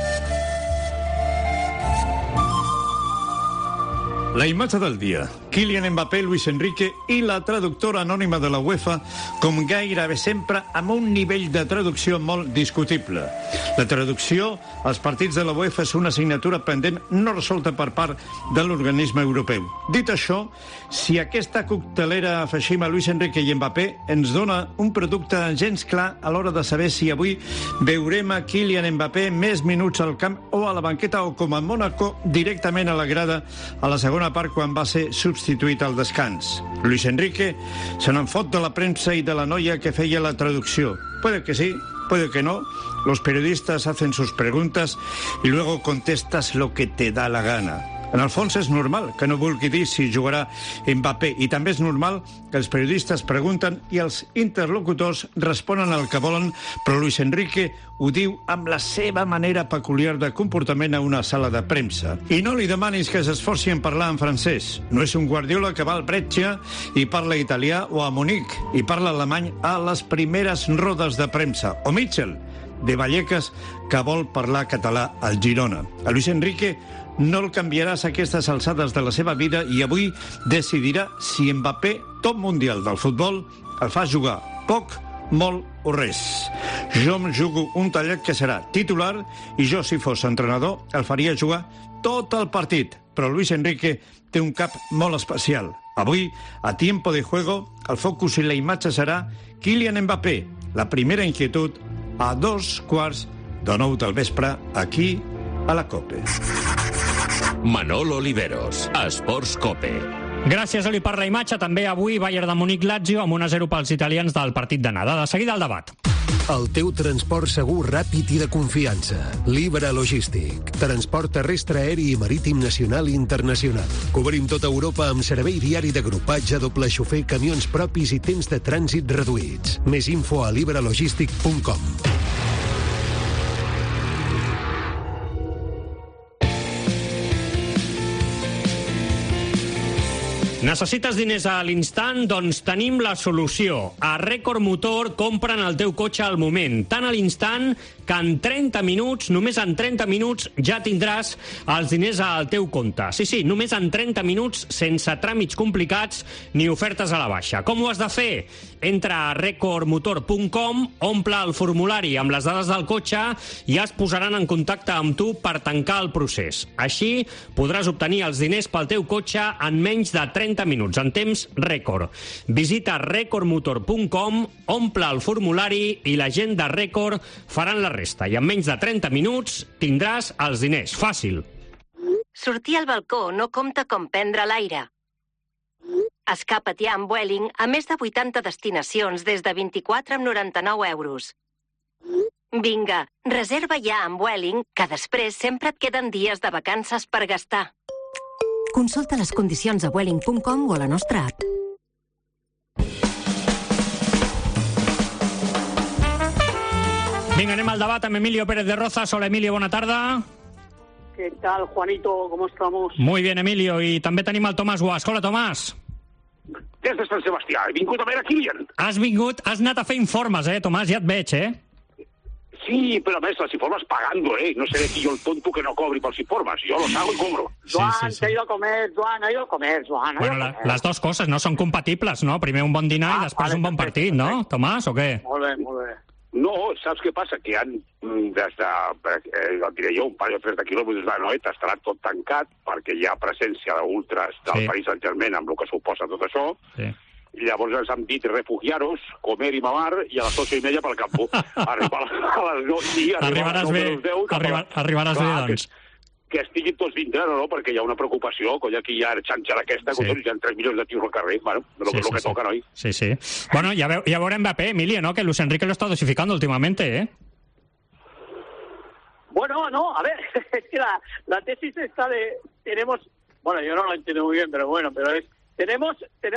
La imatge del dia. Kylian Mbappé, Luis Enrique i la traductora anònima de la UEFA, com gairebé sempre amb un nivell de traducció molt discutible. La traducció als partits de la UEFA és una assignatura pendent no resolta per part de l'organisme europeu. Dit això, si aquesta coctelera afegim a Luis Enrique i Mbappé, ens dona un producte gens clar a l'hora de saber si avui veurem a Kylian Mbappé més minuts al camp o a la banqueta o, com a Mónaco, directament a la grada a la segona part quan va ser substituït al descans. Luis Enrique se n'en fot de la premsa y de la noia que feia la traducció. Puede que sí, puede que no. Los periodistas hacen sus preguntas y luego contestas lo que te da la gana. En el fons és normal que no vulgui dir si jugarà Mbappé i també és normal que els periodistes pregunten i els interlocutors responen el que volen, però Luis Enrique ho diu amb la seva manera peculiar de comportament a una sala de premsa. I no li demanis que s'esforci en parlar en francès. No és un Guardiola que va al Brescia i parla italià, o a Munic i parla alemany a les primeres rodes de premsa, o Mitchell de Vallecas que vol parlar català al Girona. A Luis Enrique no el canviaràs a aquestes alçades de la seva vida i avui decidirà si Mbappé, top mundial del futbol, el fa jugar poc, molt o res. Jo em jugo un tallet que serà titular i jo, si fos entrenador, el faria jugar tot el partit. Però Luis Enrique té un cap molt especial. Avui, a tiempo de juego, el focus i la imatge serà Kylian Mbappé. La primera inquietud a 2:15 del vespre, aquí a la COPE. Manolo Oliveros, Esports COPE. Gràcies, Oli, per la imatge. També avui Bayern de Múnich-Lazio amb 1-0 pels italians del partit d'anada. De seguida el debat. El teu transport segur, ràpid i de confiança. Libra Logístic. Transport terrestre, aeri i marítim nacional i internacional. Cobrim tota Europa amb servei diari d'agrupatge, doble xofer, camions propis i temps de trànsit reduïts. Més info a libralogistic.com. Necessites diners a l'instant? Doncs tenim la solució. A Record Motor compren el teu cotxe al moment, tant a l'instant que en 30 minuts, només en 30 minuts, ja tindràs els diners al teu compte. Sí, només en 30 minuts, sense tràmits complicats ni ofertes a la baixa. Com ho has de fer? Entra a recordmotor.com, omple el formulari amb les dades del cotxe i es posaran en contacte amb tu per tancar el procés. Així podràs obtenir els diners pel teu cotxe en menys de 30 minuts, en temps rècord. Visita recordmotor.com, omple el formulari i la gent de Record faran la resta. I en menys de 30 minuts tindràs els diners. Fàcil. Sortir al balcó no compta com prendre l'aire. Escapa't ja amb Vueling a més de 80 destinacions des de 24,99 €. Vinga, reserva ja amb Vueling, que després sempre et queden dies de vacances per gastar. Consulta les condicions a vueling.com o a la nostra app. Vinga, anem al debat amb Emilio Pérez de Rozas. Hola, Emilio, bona tarda. ¿Qué tal, Juanito? ¿Cómo estamos? Muy bien, Emilio. I també tenim el Tomàs Guasc. Hola, Tomàs. Des de Sant Sebastià. He vingut a veure Kylian. Has anat a fer informes, Tomàs? Ja et veig, Sí, però a més, els informes pagando, No seré aquí jo el tonto que no cobri pels informes. Jo los hago y cobro. Joan, te he ido a comer, Joan, ha ido a comer, Joan. Bueno, les dues coses no són compatibles, no? Primer un bon dinar i després un bon partit, no, Tomàs, o què? Molt bé, molt bé. No, saps què passa? Que han, des de, diré jo, un parell o 3 de quilòmetres de Noeta estarà tot tancat perquè hi ha presència d'ultras del Paris Saint-Germain amb el que suposa tot això. Sí. I llavors ens han dit refugiaros, comer i mamar, i a les 8:30 pel campo. Arribar a les 9 i arribaràs bé, doncs. Que estiguin tots dintre, no? Perquè hi ha una preocupació, colla, aquí hi ha xanxa d'aquesta, hi ha 3 milions de tios al carrer, bueno, lo que toca, noi. Sí. Bueno, ya veurem Mbappé, Emilio, ¿no? Que Luis Enrique lo está dosificando últimamente, Bueno, no, a ver, es que la tesis está de... Bueno, yo no lo entiendo muy bien, pero bueno, pero es... Tenemos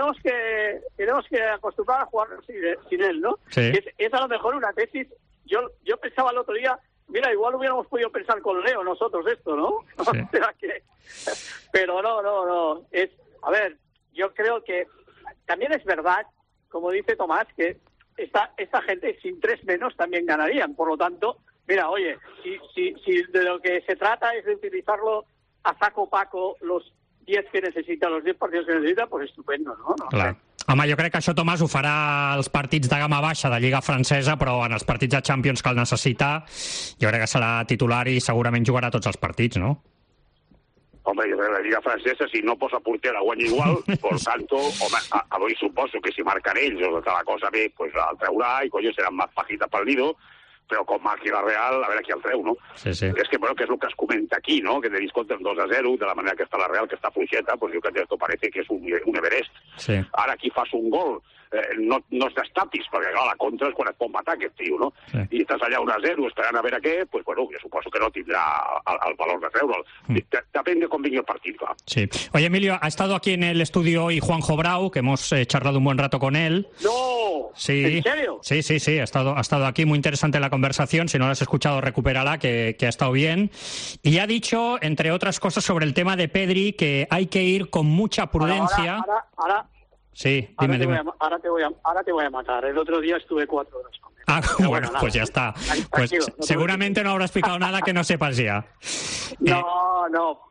que acostumbrar a jugar sin él, ¿no? Sí. Es a lo mejor una tesis. Yo pensaba el otro día, mira, igual hubiéramos podido pensar con Leo nosotros esto, ¿no? Sí. O sea que... Pero no. A ver, yo creo que también es verdad, como dice Tomás, que esta gente sin 3 menos también ganarían. Por lo tanto, mira, oye, si de lo que se trata es de utilizarlo a saco paco los 10 que necesita, los 10 partidos que necesita, pues estupendo, no? Clar. Home, jo crec que això, Tomàs, ho farà als partits de gamma baixa de Lliga Francesa, però en els partits de Champions que el necessita, jo crec que serà titular i segurament jugarà tots els partits, no? Hombre, yo creo que la Liga Francesa, si no posa porter, la guanya igual, por tanto, home, avui suposo que si marquen ells o tota la cosa bé, pues el traurà i, coño, serà más pajita pel nido, però com marqui la Real, a veure qui el treu, no? Sí, sí. És que, bueno, que és el que es comenta aquí, no? Que tenéis contra el 2-0, de la manera que està la Real, que està fluixeta, pues jo crec que esto parece que és un Everest. Sí. Ara aquí fas un gol, no es destapis, perquè clar, la contra és quan et pot matar aquest tio, no? Sí. I estàs allà 1-0 esperant a veure què, pues bueno, jo suposo que no tindrà el valor de treure'l. Depèn de com vingui el partit, clar. Sí. Oye, Emilio, ha estado aquí en el estudio hoy Juanjo Brau, que hemos charlado un buen rato con él. ¡No! Sí. ¿En serio? Sí, ha estado aquí, muy interesante la conversación, si no la has escuchado, recupérala, que ha estado bien. Y ha dicho, entre otras cosas, sobre el tema de Pedri, que hay que ir con mucha prudencia. Ahora, sí, dime. Ahora te voy a matar. El otro día estuve 4 horas con él. Ah, bueno, pues ya está. Pues seguramente no habrás explicado nada que no sepas ya. No,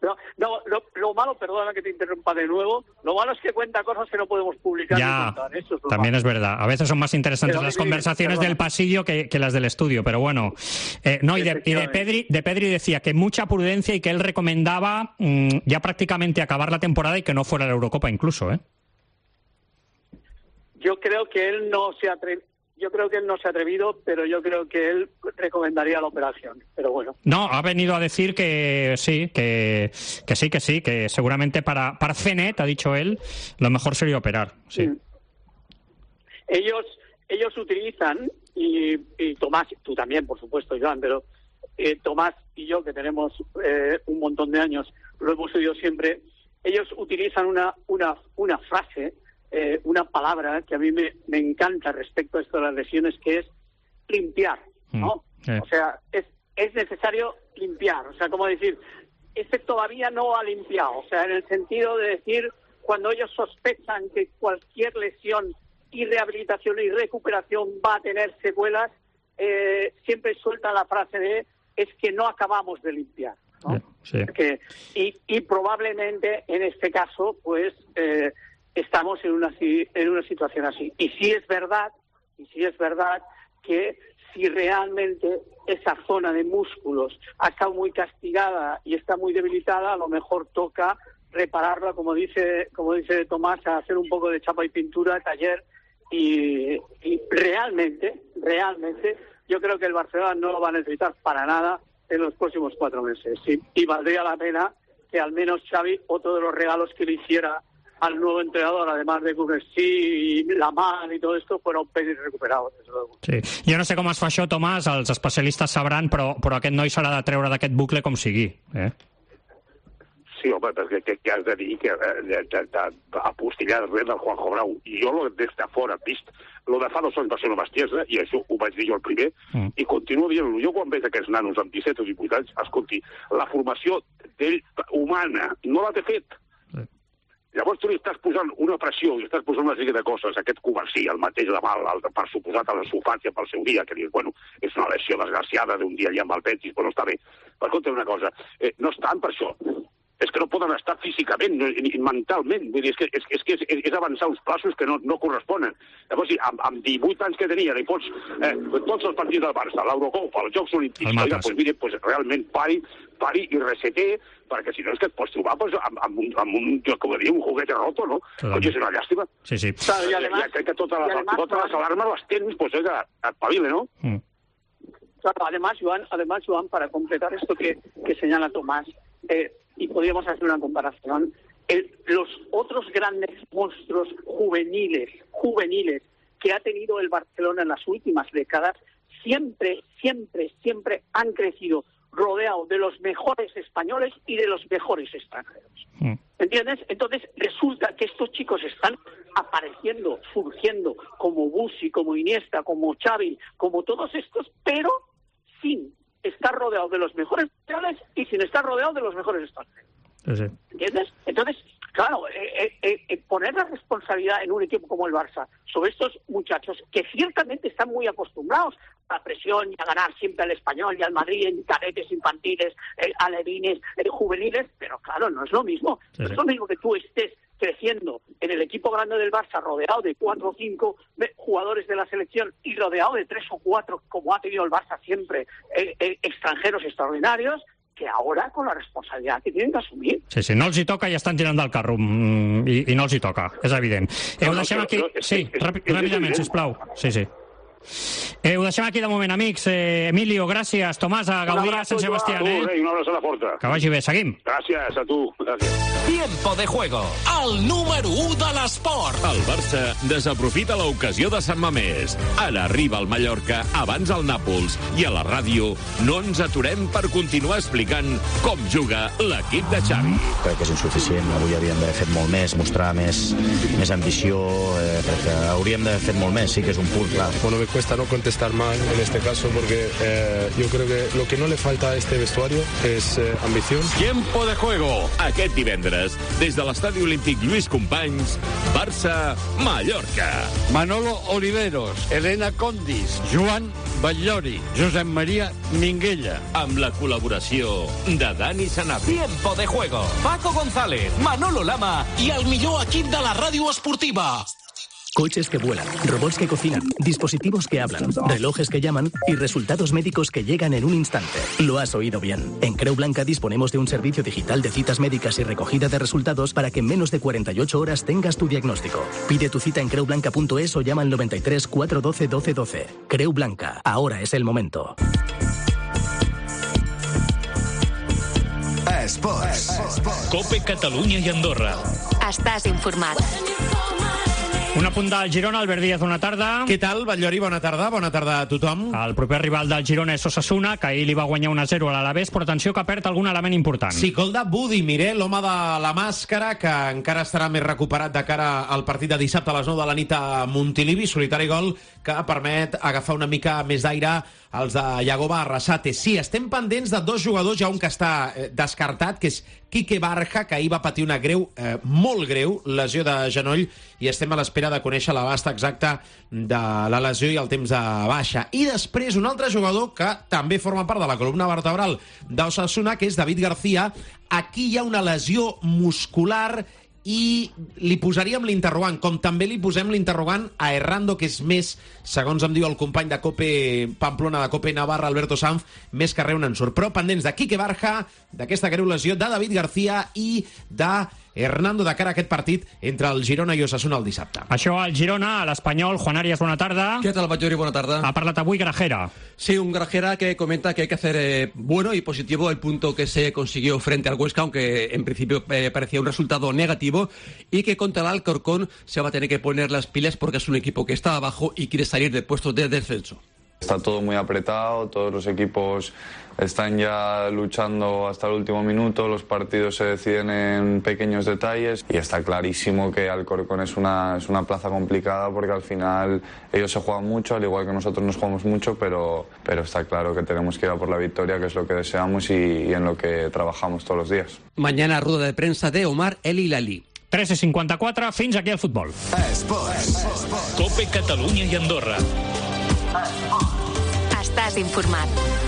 lo malo, perdona que te interrumpa de nuevo, lo malo es que cuenta cosas que no podemos publicar Ya, ni contar. Eso es lo también malo. es verdad. A veces son más interesantes Pero las dime, conversaciones perdona. del pasillo que las del estudio, pero bueno. Y de Pedri decía que mucha prudencia y que él recomendaba ya prácticamente acabar la temporada y que no fuera la Eurocopa incluso, ¿eh? Yo creo que él no se ha atrevido, pero yo creo que él recomendaría la operación. Pero bueno. No, ha venido a decir que sí, que seguramente para Zenet, ha dicho él, lo mejor sería operar. Sí. Ellos utilizan, y Tomás, tú también, por supuesto, Joan, pero Tomás y yo, que tenemos un montón de años, lo hemos oído siempre, ellos utilizan una frase, una palabra que a mí me encanta respecto a esto de las lesiones, que es limpiar, ¿no? O sea, es necesario limpiar. O sea, como decir, este todavía no ha limpiado. O sea, en el sentido de decir, cuando ellos sospechan que cualquier lesión y rehabilitación y recuperación va a tener secuelas, siempre suelta la frase de es que no acabamos de limpiar, ¿no? Sí. Y probablemente en este caso, pues estamos en una situación así. Y sí es verdad que si realmente esa zona de músculos ha estado muy castigada y está muy debilitada, a lo mejor toca repararla, como dice Tomás, a hacer un poco de chapa y pintura, taller, y realmente yo creo que el Barcelona no lo va a necesitar para nada en los próximos 4 meses. Sí. Y valdría la pena que al menos Xavi, otro de los regalos que le hiciera al nuevo entrenador, además de Cubarsí y Lamar y todo esto, fueron Pedri recuperados, desde luego. Sí. Jo no sé com es fa això, Tomàs, els especialistes sabran, però aquest noi s'ha de treure d'aquest bucle com sigui. Sí, home, perquè què has de dir que apostillar res del Juanjo Brau? I jo des de fora he vist, lo de fa 2 anys va ser una bestiesa, i això ho vaig dir jo el primer, i continuo dient-lo. Jo quan veig aquests nanos amb 17 o 18 anys, escolti, la formació d'ell humana no la té fet. Llavors tu li estàs posant una pressió, li estàs posant una sèrie de coses, aquest Cubarsí, el mateix de mal, per suposat a la sufàcia pel seu dia, que dius, bueno, és una lesió desgraciada d'un dia allà amb el Betis, però està bé. Per compte una cosa, no estan per això. És que no poden estar físicament ni mentalment. Vull dir, és avançar uns passos que no corresponen. Llavors, amb 18 anys que tenia, li pots tots els partits del Barça, l'Eurocopa, els Jocs Olímpics, doncs mira, realment pari i reseté, perquè si no és que et pots trobar amb un juguete roto, ¿no? Oye, és una llàstima. Sí. Y además, crec que totes les alarmes les tens, pues oiga, espavile, ¿no? Claro, además, Joan, para completar esto que señala Tomás, y podríamos hacer una comparación, los otros grandes monstruos juveniles que ha tenido el Barcelona en las últimas décadas siempre han crecido rodeado de los mejores españoles y de los mejores extranjeros. ¿Entiendes? Entonces resulta que estos chicos están apareciendo, surgiendo, como Bussi, como Iniesta, como Xavi, como todos estos, pero sin estar rodeado de los mejores españoles y sin estar rodeado de los mejores extranjeros. Sí. ¿Entiendes? Entonces, claro, poner la responsabilidad en un equipo como el Barça sobre estos muchachos que ciertamente están muy acostumbrados a la presión y a ganar siempre al Español y al Madrid en cadetes infantiles, alevines, juveniles, pero claro, no es lo mismo. No es lo mismo que tú estés creciendo en el equipo grande del Barça rodeado de 4 o 5 jugadores de la selección y rodeado de 3 o 4, como ha tenido el Barça siempre, extranjeros extraordinarios, que ahora con la responsabilitat que tienen que assumir. Sí, no els hi toca i estan tirant del carro i no els hi toca, és evident. Ho deixem aquí... Sí, ràpidament, sisplau. Sí. Ho deixem aquí de moment, amics. Emilio, gràcies. Tomàs, a gaudir a Sant Sebastián. Una abraçada forta. Que vagi bé, seguim. Gràcies a tu. Gràcies. Tiempo de juego, el número 1 de l'esport. El Barça desaprofita l'ocasió de Sant Mamés. Ara arriba al Mallorca, abans al Nàpols, i a la ràdio no ens aturem per continuar explicant com juga l'equip de Xavi. Crec que és insuficient. Avui havíem d'haver fet molt més, mostrar més ambició. Crec que hauríem d'haver fet molt més. Sí que és un punt, clar. Bueno, me cuesta no contestar mal en este caso porque yo creo que lo que no le falta a este vestuario es ambición. Tiempo de juego. Aquest divendres, des de l'Estadi Olímpic Lluís Companys, Barça-Mallorca. Manolo Oliveros, Elena Condis, Joan Batllori, Josep Maria Minguella. Amb la col·laboració de Dani Sanabria. Tiempo de juego. Paco González, Manolo Lama i el millor equip de la ràdio esportiva. Coches que vuelan, robots que cocinan, dispositivos que hablan, relojes que llaman y resultados médicos que llegan en un instante. Lo has oído bien. En Creu Blanca disponemos de un servicio digital de citas médicas y recogida de resultados para que en menos de 48 horas tengas tu diagnóstico. Pide tu cita en creublanca.es o llama al 93 412 1212. Creu Blanca, ahora es el momento. Esports. Cope Catalunya i Andorra. Estàs informat. Un apunt del Girona, Albert Díaz, bona tarda. Què tal, Batllori? Bona tarda a tothom. El proper rival del Girona és Osasuna, que ahir li va guanyar 1-0 a l'Alavés, però atenció que perd algun element important. Sí, gol de Budimir, l'home de la màscara, que encara estarà més recuperat de cara al partit de dissabte a les 9 de la nit a Montilivi, solitari gol que permet agafar una mica més d'aire als de Yagoba Arrasate. Sí, estem pendents de dos jugadors, ja un que està descartat, que és Quique Barja, que ahir va patir una greu, molt greu, lesió de genoll, i estem a l'espera de conèixer l'abast exacte de la lesió i el temps de baixa. I després un altre jugador que també forma part de la columna vertebral d'Osasuna, que és David García. Aquí hi ha una lesió muscular i li posaríem l'interrogant, com també li posem l'interrogant a Errando, que és més, segons em diu el company de Cope Pamplona, de Cope Navarra, Alberto Sanz, més carrer on en surt. Però pendents de Quique Barja, d'aquesta greu lesió, de David García i de Hernando de cara a aquest partit entre el Girona i Osasuna el dissabte. Això al Girona, a l'Espanyol. Juan Arias, bona tarda. ¿Qué tal, Batllori? Buena tarde. Ha parlat avui Grajera. Sí, un Grajera que comenta que hay que hacer bueno y positivo el punto que se consiguió frente al Huesca, aunque en principio parecía un resultado negativo, y que contra el Alcorcón se va a tener que poner las pilas porque es un equipo que está abajo y quiere salir de puestos de descenso. Está todo muy apretado, todos los equipos están ya luchando hasta el último minuto, los partidos se deciden en pequeños detalles y está clarísimo que Alcorcón es una plaza complicada porque al final ellos se juegan mucho, al igual que nosotros nos jugamos mucho, pero está claro que tenemos que ir a por la victoria, que es lo que deseamos y en lo que trabajamos todos los días. Mañana rueda de prensa de Omar El Hilali. 13:54, fins aquí el futbol. Cope Catalunya i Andorra. Estàs informat.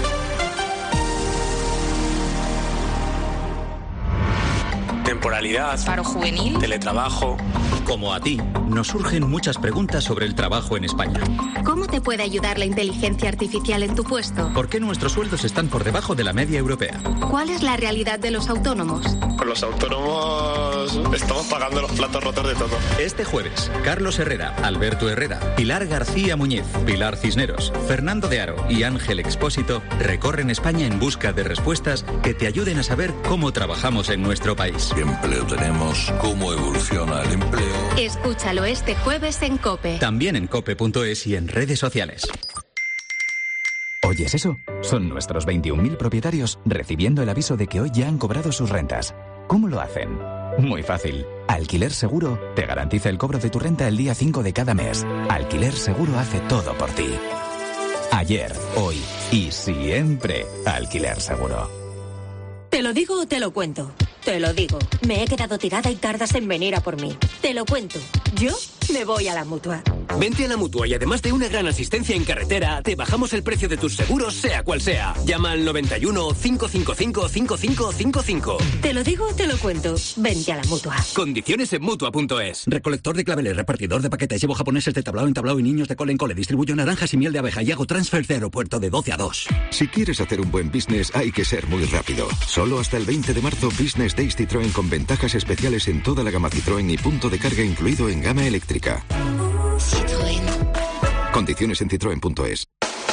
Temporalidad, paro juvenil, teletrabajo. Como a ti, nos surgen muchas preguntas sobre el trabajo en España. ¿Cómo te puede ayudar la inteligencia artificial en tu puesto? ¿Por qué nuestros sueldos están por debajo de la media europea? ¿Cuál es la realidad de los autónomos? Los autónomos estamos pagando los platos rotos de todo. Este jueves, Carlos Herrera, Alberto Herrera, Pilar García Muñiz, Pilar Cisneros, Fernando de Aro y Ángel Expósito recorren España en busca de respuestas que te ayuden a saber cómo trabajamos en nuestro país. ¿Qué empleo tenemos? ¿Cómo evoluciona el empleo? Escúchalo este jueves en COPE. También en cope.es y en redes sociales. ¿Oyes eso? Son nuestros 21.000 propietarios recibiendo el aviso de que hoy ya han cobrado sus rentas. ¿Cómo lo hacen? Muy fácil. Alquiler Seguro te garantiza el cobro de tu renta el día 5 de cada mes. Alquiler Seguro hace todo por ti. Ayer, hoy y siempre Alquiler Seguro. ¿Te lo digo o te lo cuento? Te lo digo. Me he quedado tirada y tardas en venir a por mí. Te lo cuento. Yo me voy a la Mutua. Vente a la Mutua y además de una gran asistencia en carretera, te bajamos el precio de tus seguros, sea cual sea. Llama al 91 555 5555. Te lo digo o te lo cuento. Vente a la Mutua. Condiciones en Mutua.es. Recolector de claveles, repartidor de paquetes, llevo japoneses de tablao en tablao y niños de cole en cole. Distribuyo naranjas y miel de abeja y hago transfer de aeropuerto de 12 a 2. Si quieres hacer un buen business, hay que ser muy rápido. Solo hasta el 20 de marzo, Business Days Citroën con ventajas especiales en toda la gama Citroën y punto de carga incluido en gama eléctrica. Citroën. Condiciones en citroen.es.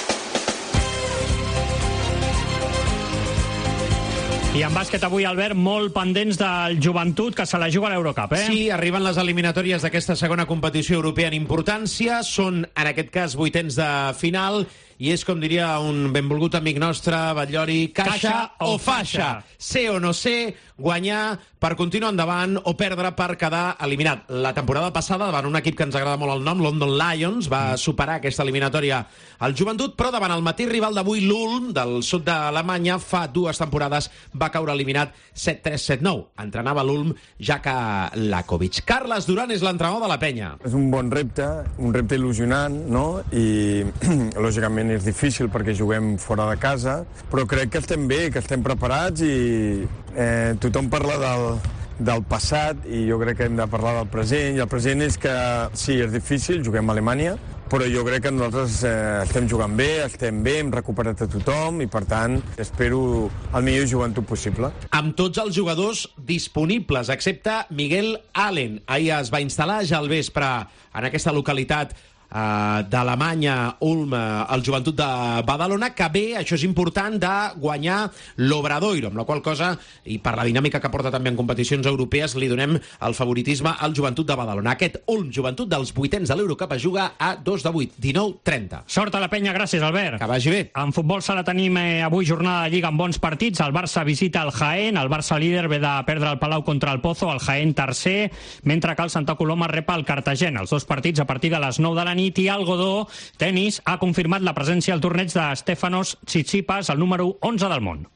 I en bàsquet avui, Albert, molt pendents del Joventut, que se la juga a l'Eurocup, eh? Sí, arriben les eliminatòries d'aquesta segona competició europea en importància. Són, en aquest cas, vuitens de final. I és, com diria un benvolgut amic nostre, Batllori, caixa o faixa. Ser o no ser, guanyar per continuar endavant o perdre per quedar eliminat. La temporada passada, davant un equip que ens agrada molt el nom, London Lions, va superar aquesta eliminatòria al Joventut, però davant el mateix rival d'avui, l'Ulm, del sud d'Alemanya, fa 2 temporades va caure eliminat 7-3-7-9. Entrenava l'Ulm Jaka Lakovic. Carles Duran és l'entrenador de la penya. És un bon repte, un repte il·lusionant, no? I, lògicament, és difícil perquè juguem fora de casa, però crec que estem bé, que estem preparats i tothom parla del passat i jo crec que hem de parlar del present, i el present és que sí, és difícil, juguem a Alemanya, però jo crec que nosaltres estem jugant bé, estem bé, hem recuperat a tothom i per tant espero el millor Joventut possible. Amb tots els jugadors disponibles, excepte Miguel Allen. Ahir es va instal·lar ja al vespre en aquesta localitat d'Alemanya, Ulm, el Joventut de Badalona, que ve, això és important, de guanyar l'Obradoiro, amb la qual cosa, i per la dinàmica que porta també en competicions europees, li donem el favoritisme al Joventut de Badalona. Aquest Ulm Joventut dels vuitens de l'Eurocup es juga a 2 de 8, 19-30. Sort a la penya, gràcies, Albert. Que vagi bé. En futbol sala tenim avui jornada de Lliga amb bons partits. El Barça visita el Jaén, el Barça líder ve de perdre el Palau contra el Pozo, el Jaén tercer, mentre que el Santa Coloma rep el Cartagena. Els dos partits a partir de les 9 de la nit. I el Godó Tenis ha confirmat la presència al torneig de Stefanos Tsitsipas, el número 11 del món.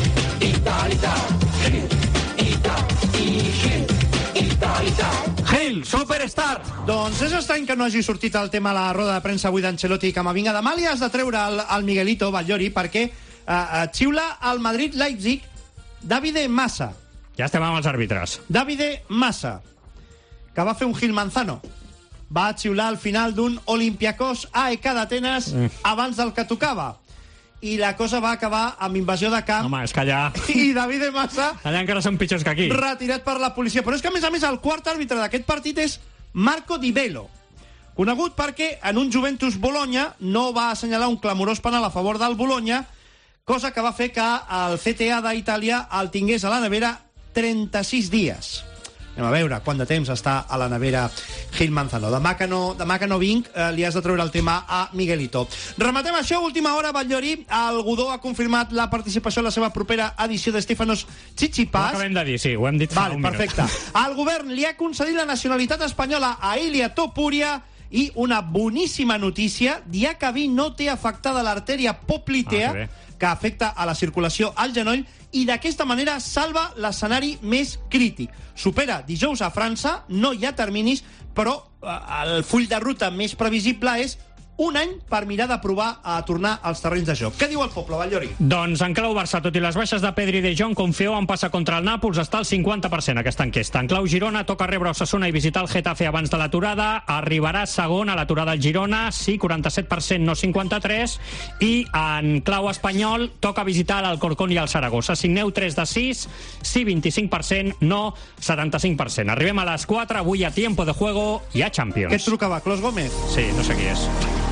Gil, superstar! Doncs és estrany que no hagi sortit el tema a la roda de premsa avui d'Ancelotti i Camavinga. Demà li has de treure el Miguelito Batllori perquè xiula al Madrid-Leipzig Davide Massa. Ja estem amb els àrbitres. Davide Massa, que va fer un Gil Manzano. Va xiular al final d'un Olympiacos AEK d'Atenes abans del que tocava. I la cosa va acabar amb invasió de camp. Home, és que allà... I Davide Massa... Allà encara són pitjors que aquí. Retirat per la policia. Però és que, a més, el quart àrbitre d'aquest partit és Marco Di Bello. Conegut perquè en un Juventus-Bologna no va assenyalar un clamorós penal a favor del Bologna, cosa que va fer que el CTA d'Itàlia el tingués a la nevera 36 dies. Anem a veure quant de temps està a la nevera Gil Manzano. Demà que no vinc, li has de treure el tema a Miguelito. Rematem això, última hora, Batllori. El Godó ha confirmat la participació en la seva propera edició de Stefanos Tsitsipas. Ho acabem de dir, sí, ho hem dit fa un minut. Perfecte. El govern li ha concedit la nacionalitat espanyola a Ilia Topuria i una boníssima notícia, Diacabí no té afectada l'artèria poplitea, que afecta a la circulació al genoll, i d'aquesta manera salva l'escenari més crític. Supera dijous a França, no hi ha terminis, però el full de ruta més previsible és un any per mirar de provar a tornar als terrenys de joc. Què diu el poble, Batllori? Doncs en clau Barça, tot i les baixes de Pedri i De Jong, Confió en passa contra el Nàpols, està al 50% aquesta enquesta. En clau Girona, toca rebre Osasuna i visitar el Getafe abans de l'aturada, arribarà segon a l'aturada al Girona, sí, 47%, no 53%, i en clau espanyol, toca visitar l'Alcorcón i el Saragossa. Signeu 3 de 6, sí, 25%, no, 75%. Arribem a les 4, avui a tiempo de juego i a Champions. Què et trucava, Clos Gómez? Sí, no sé qui és.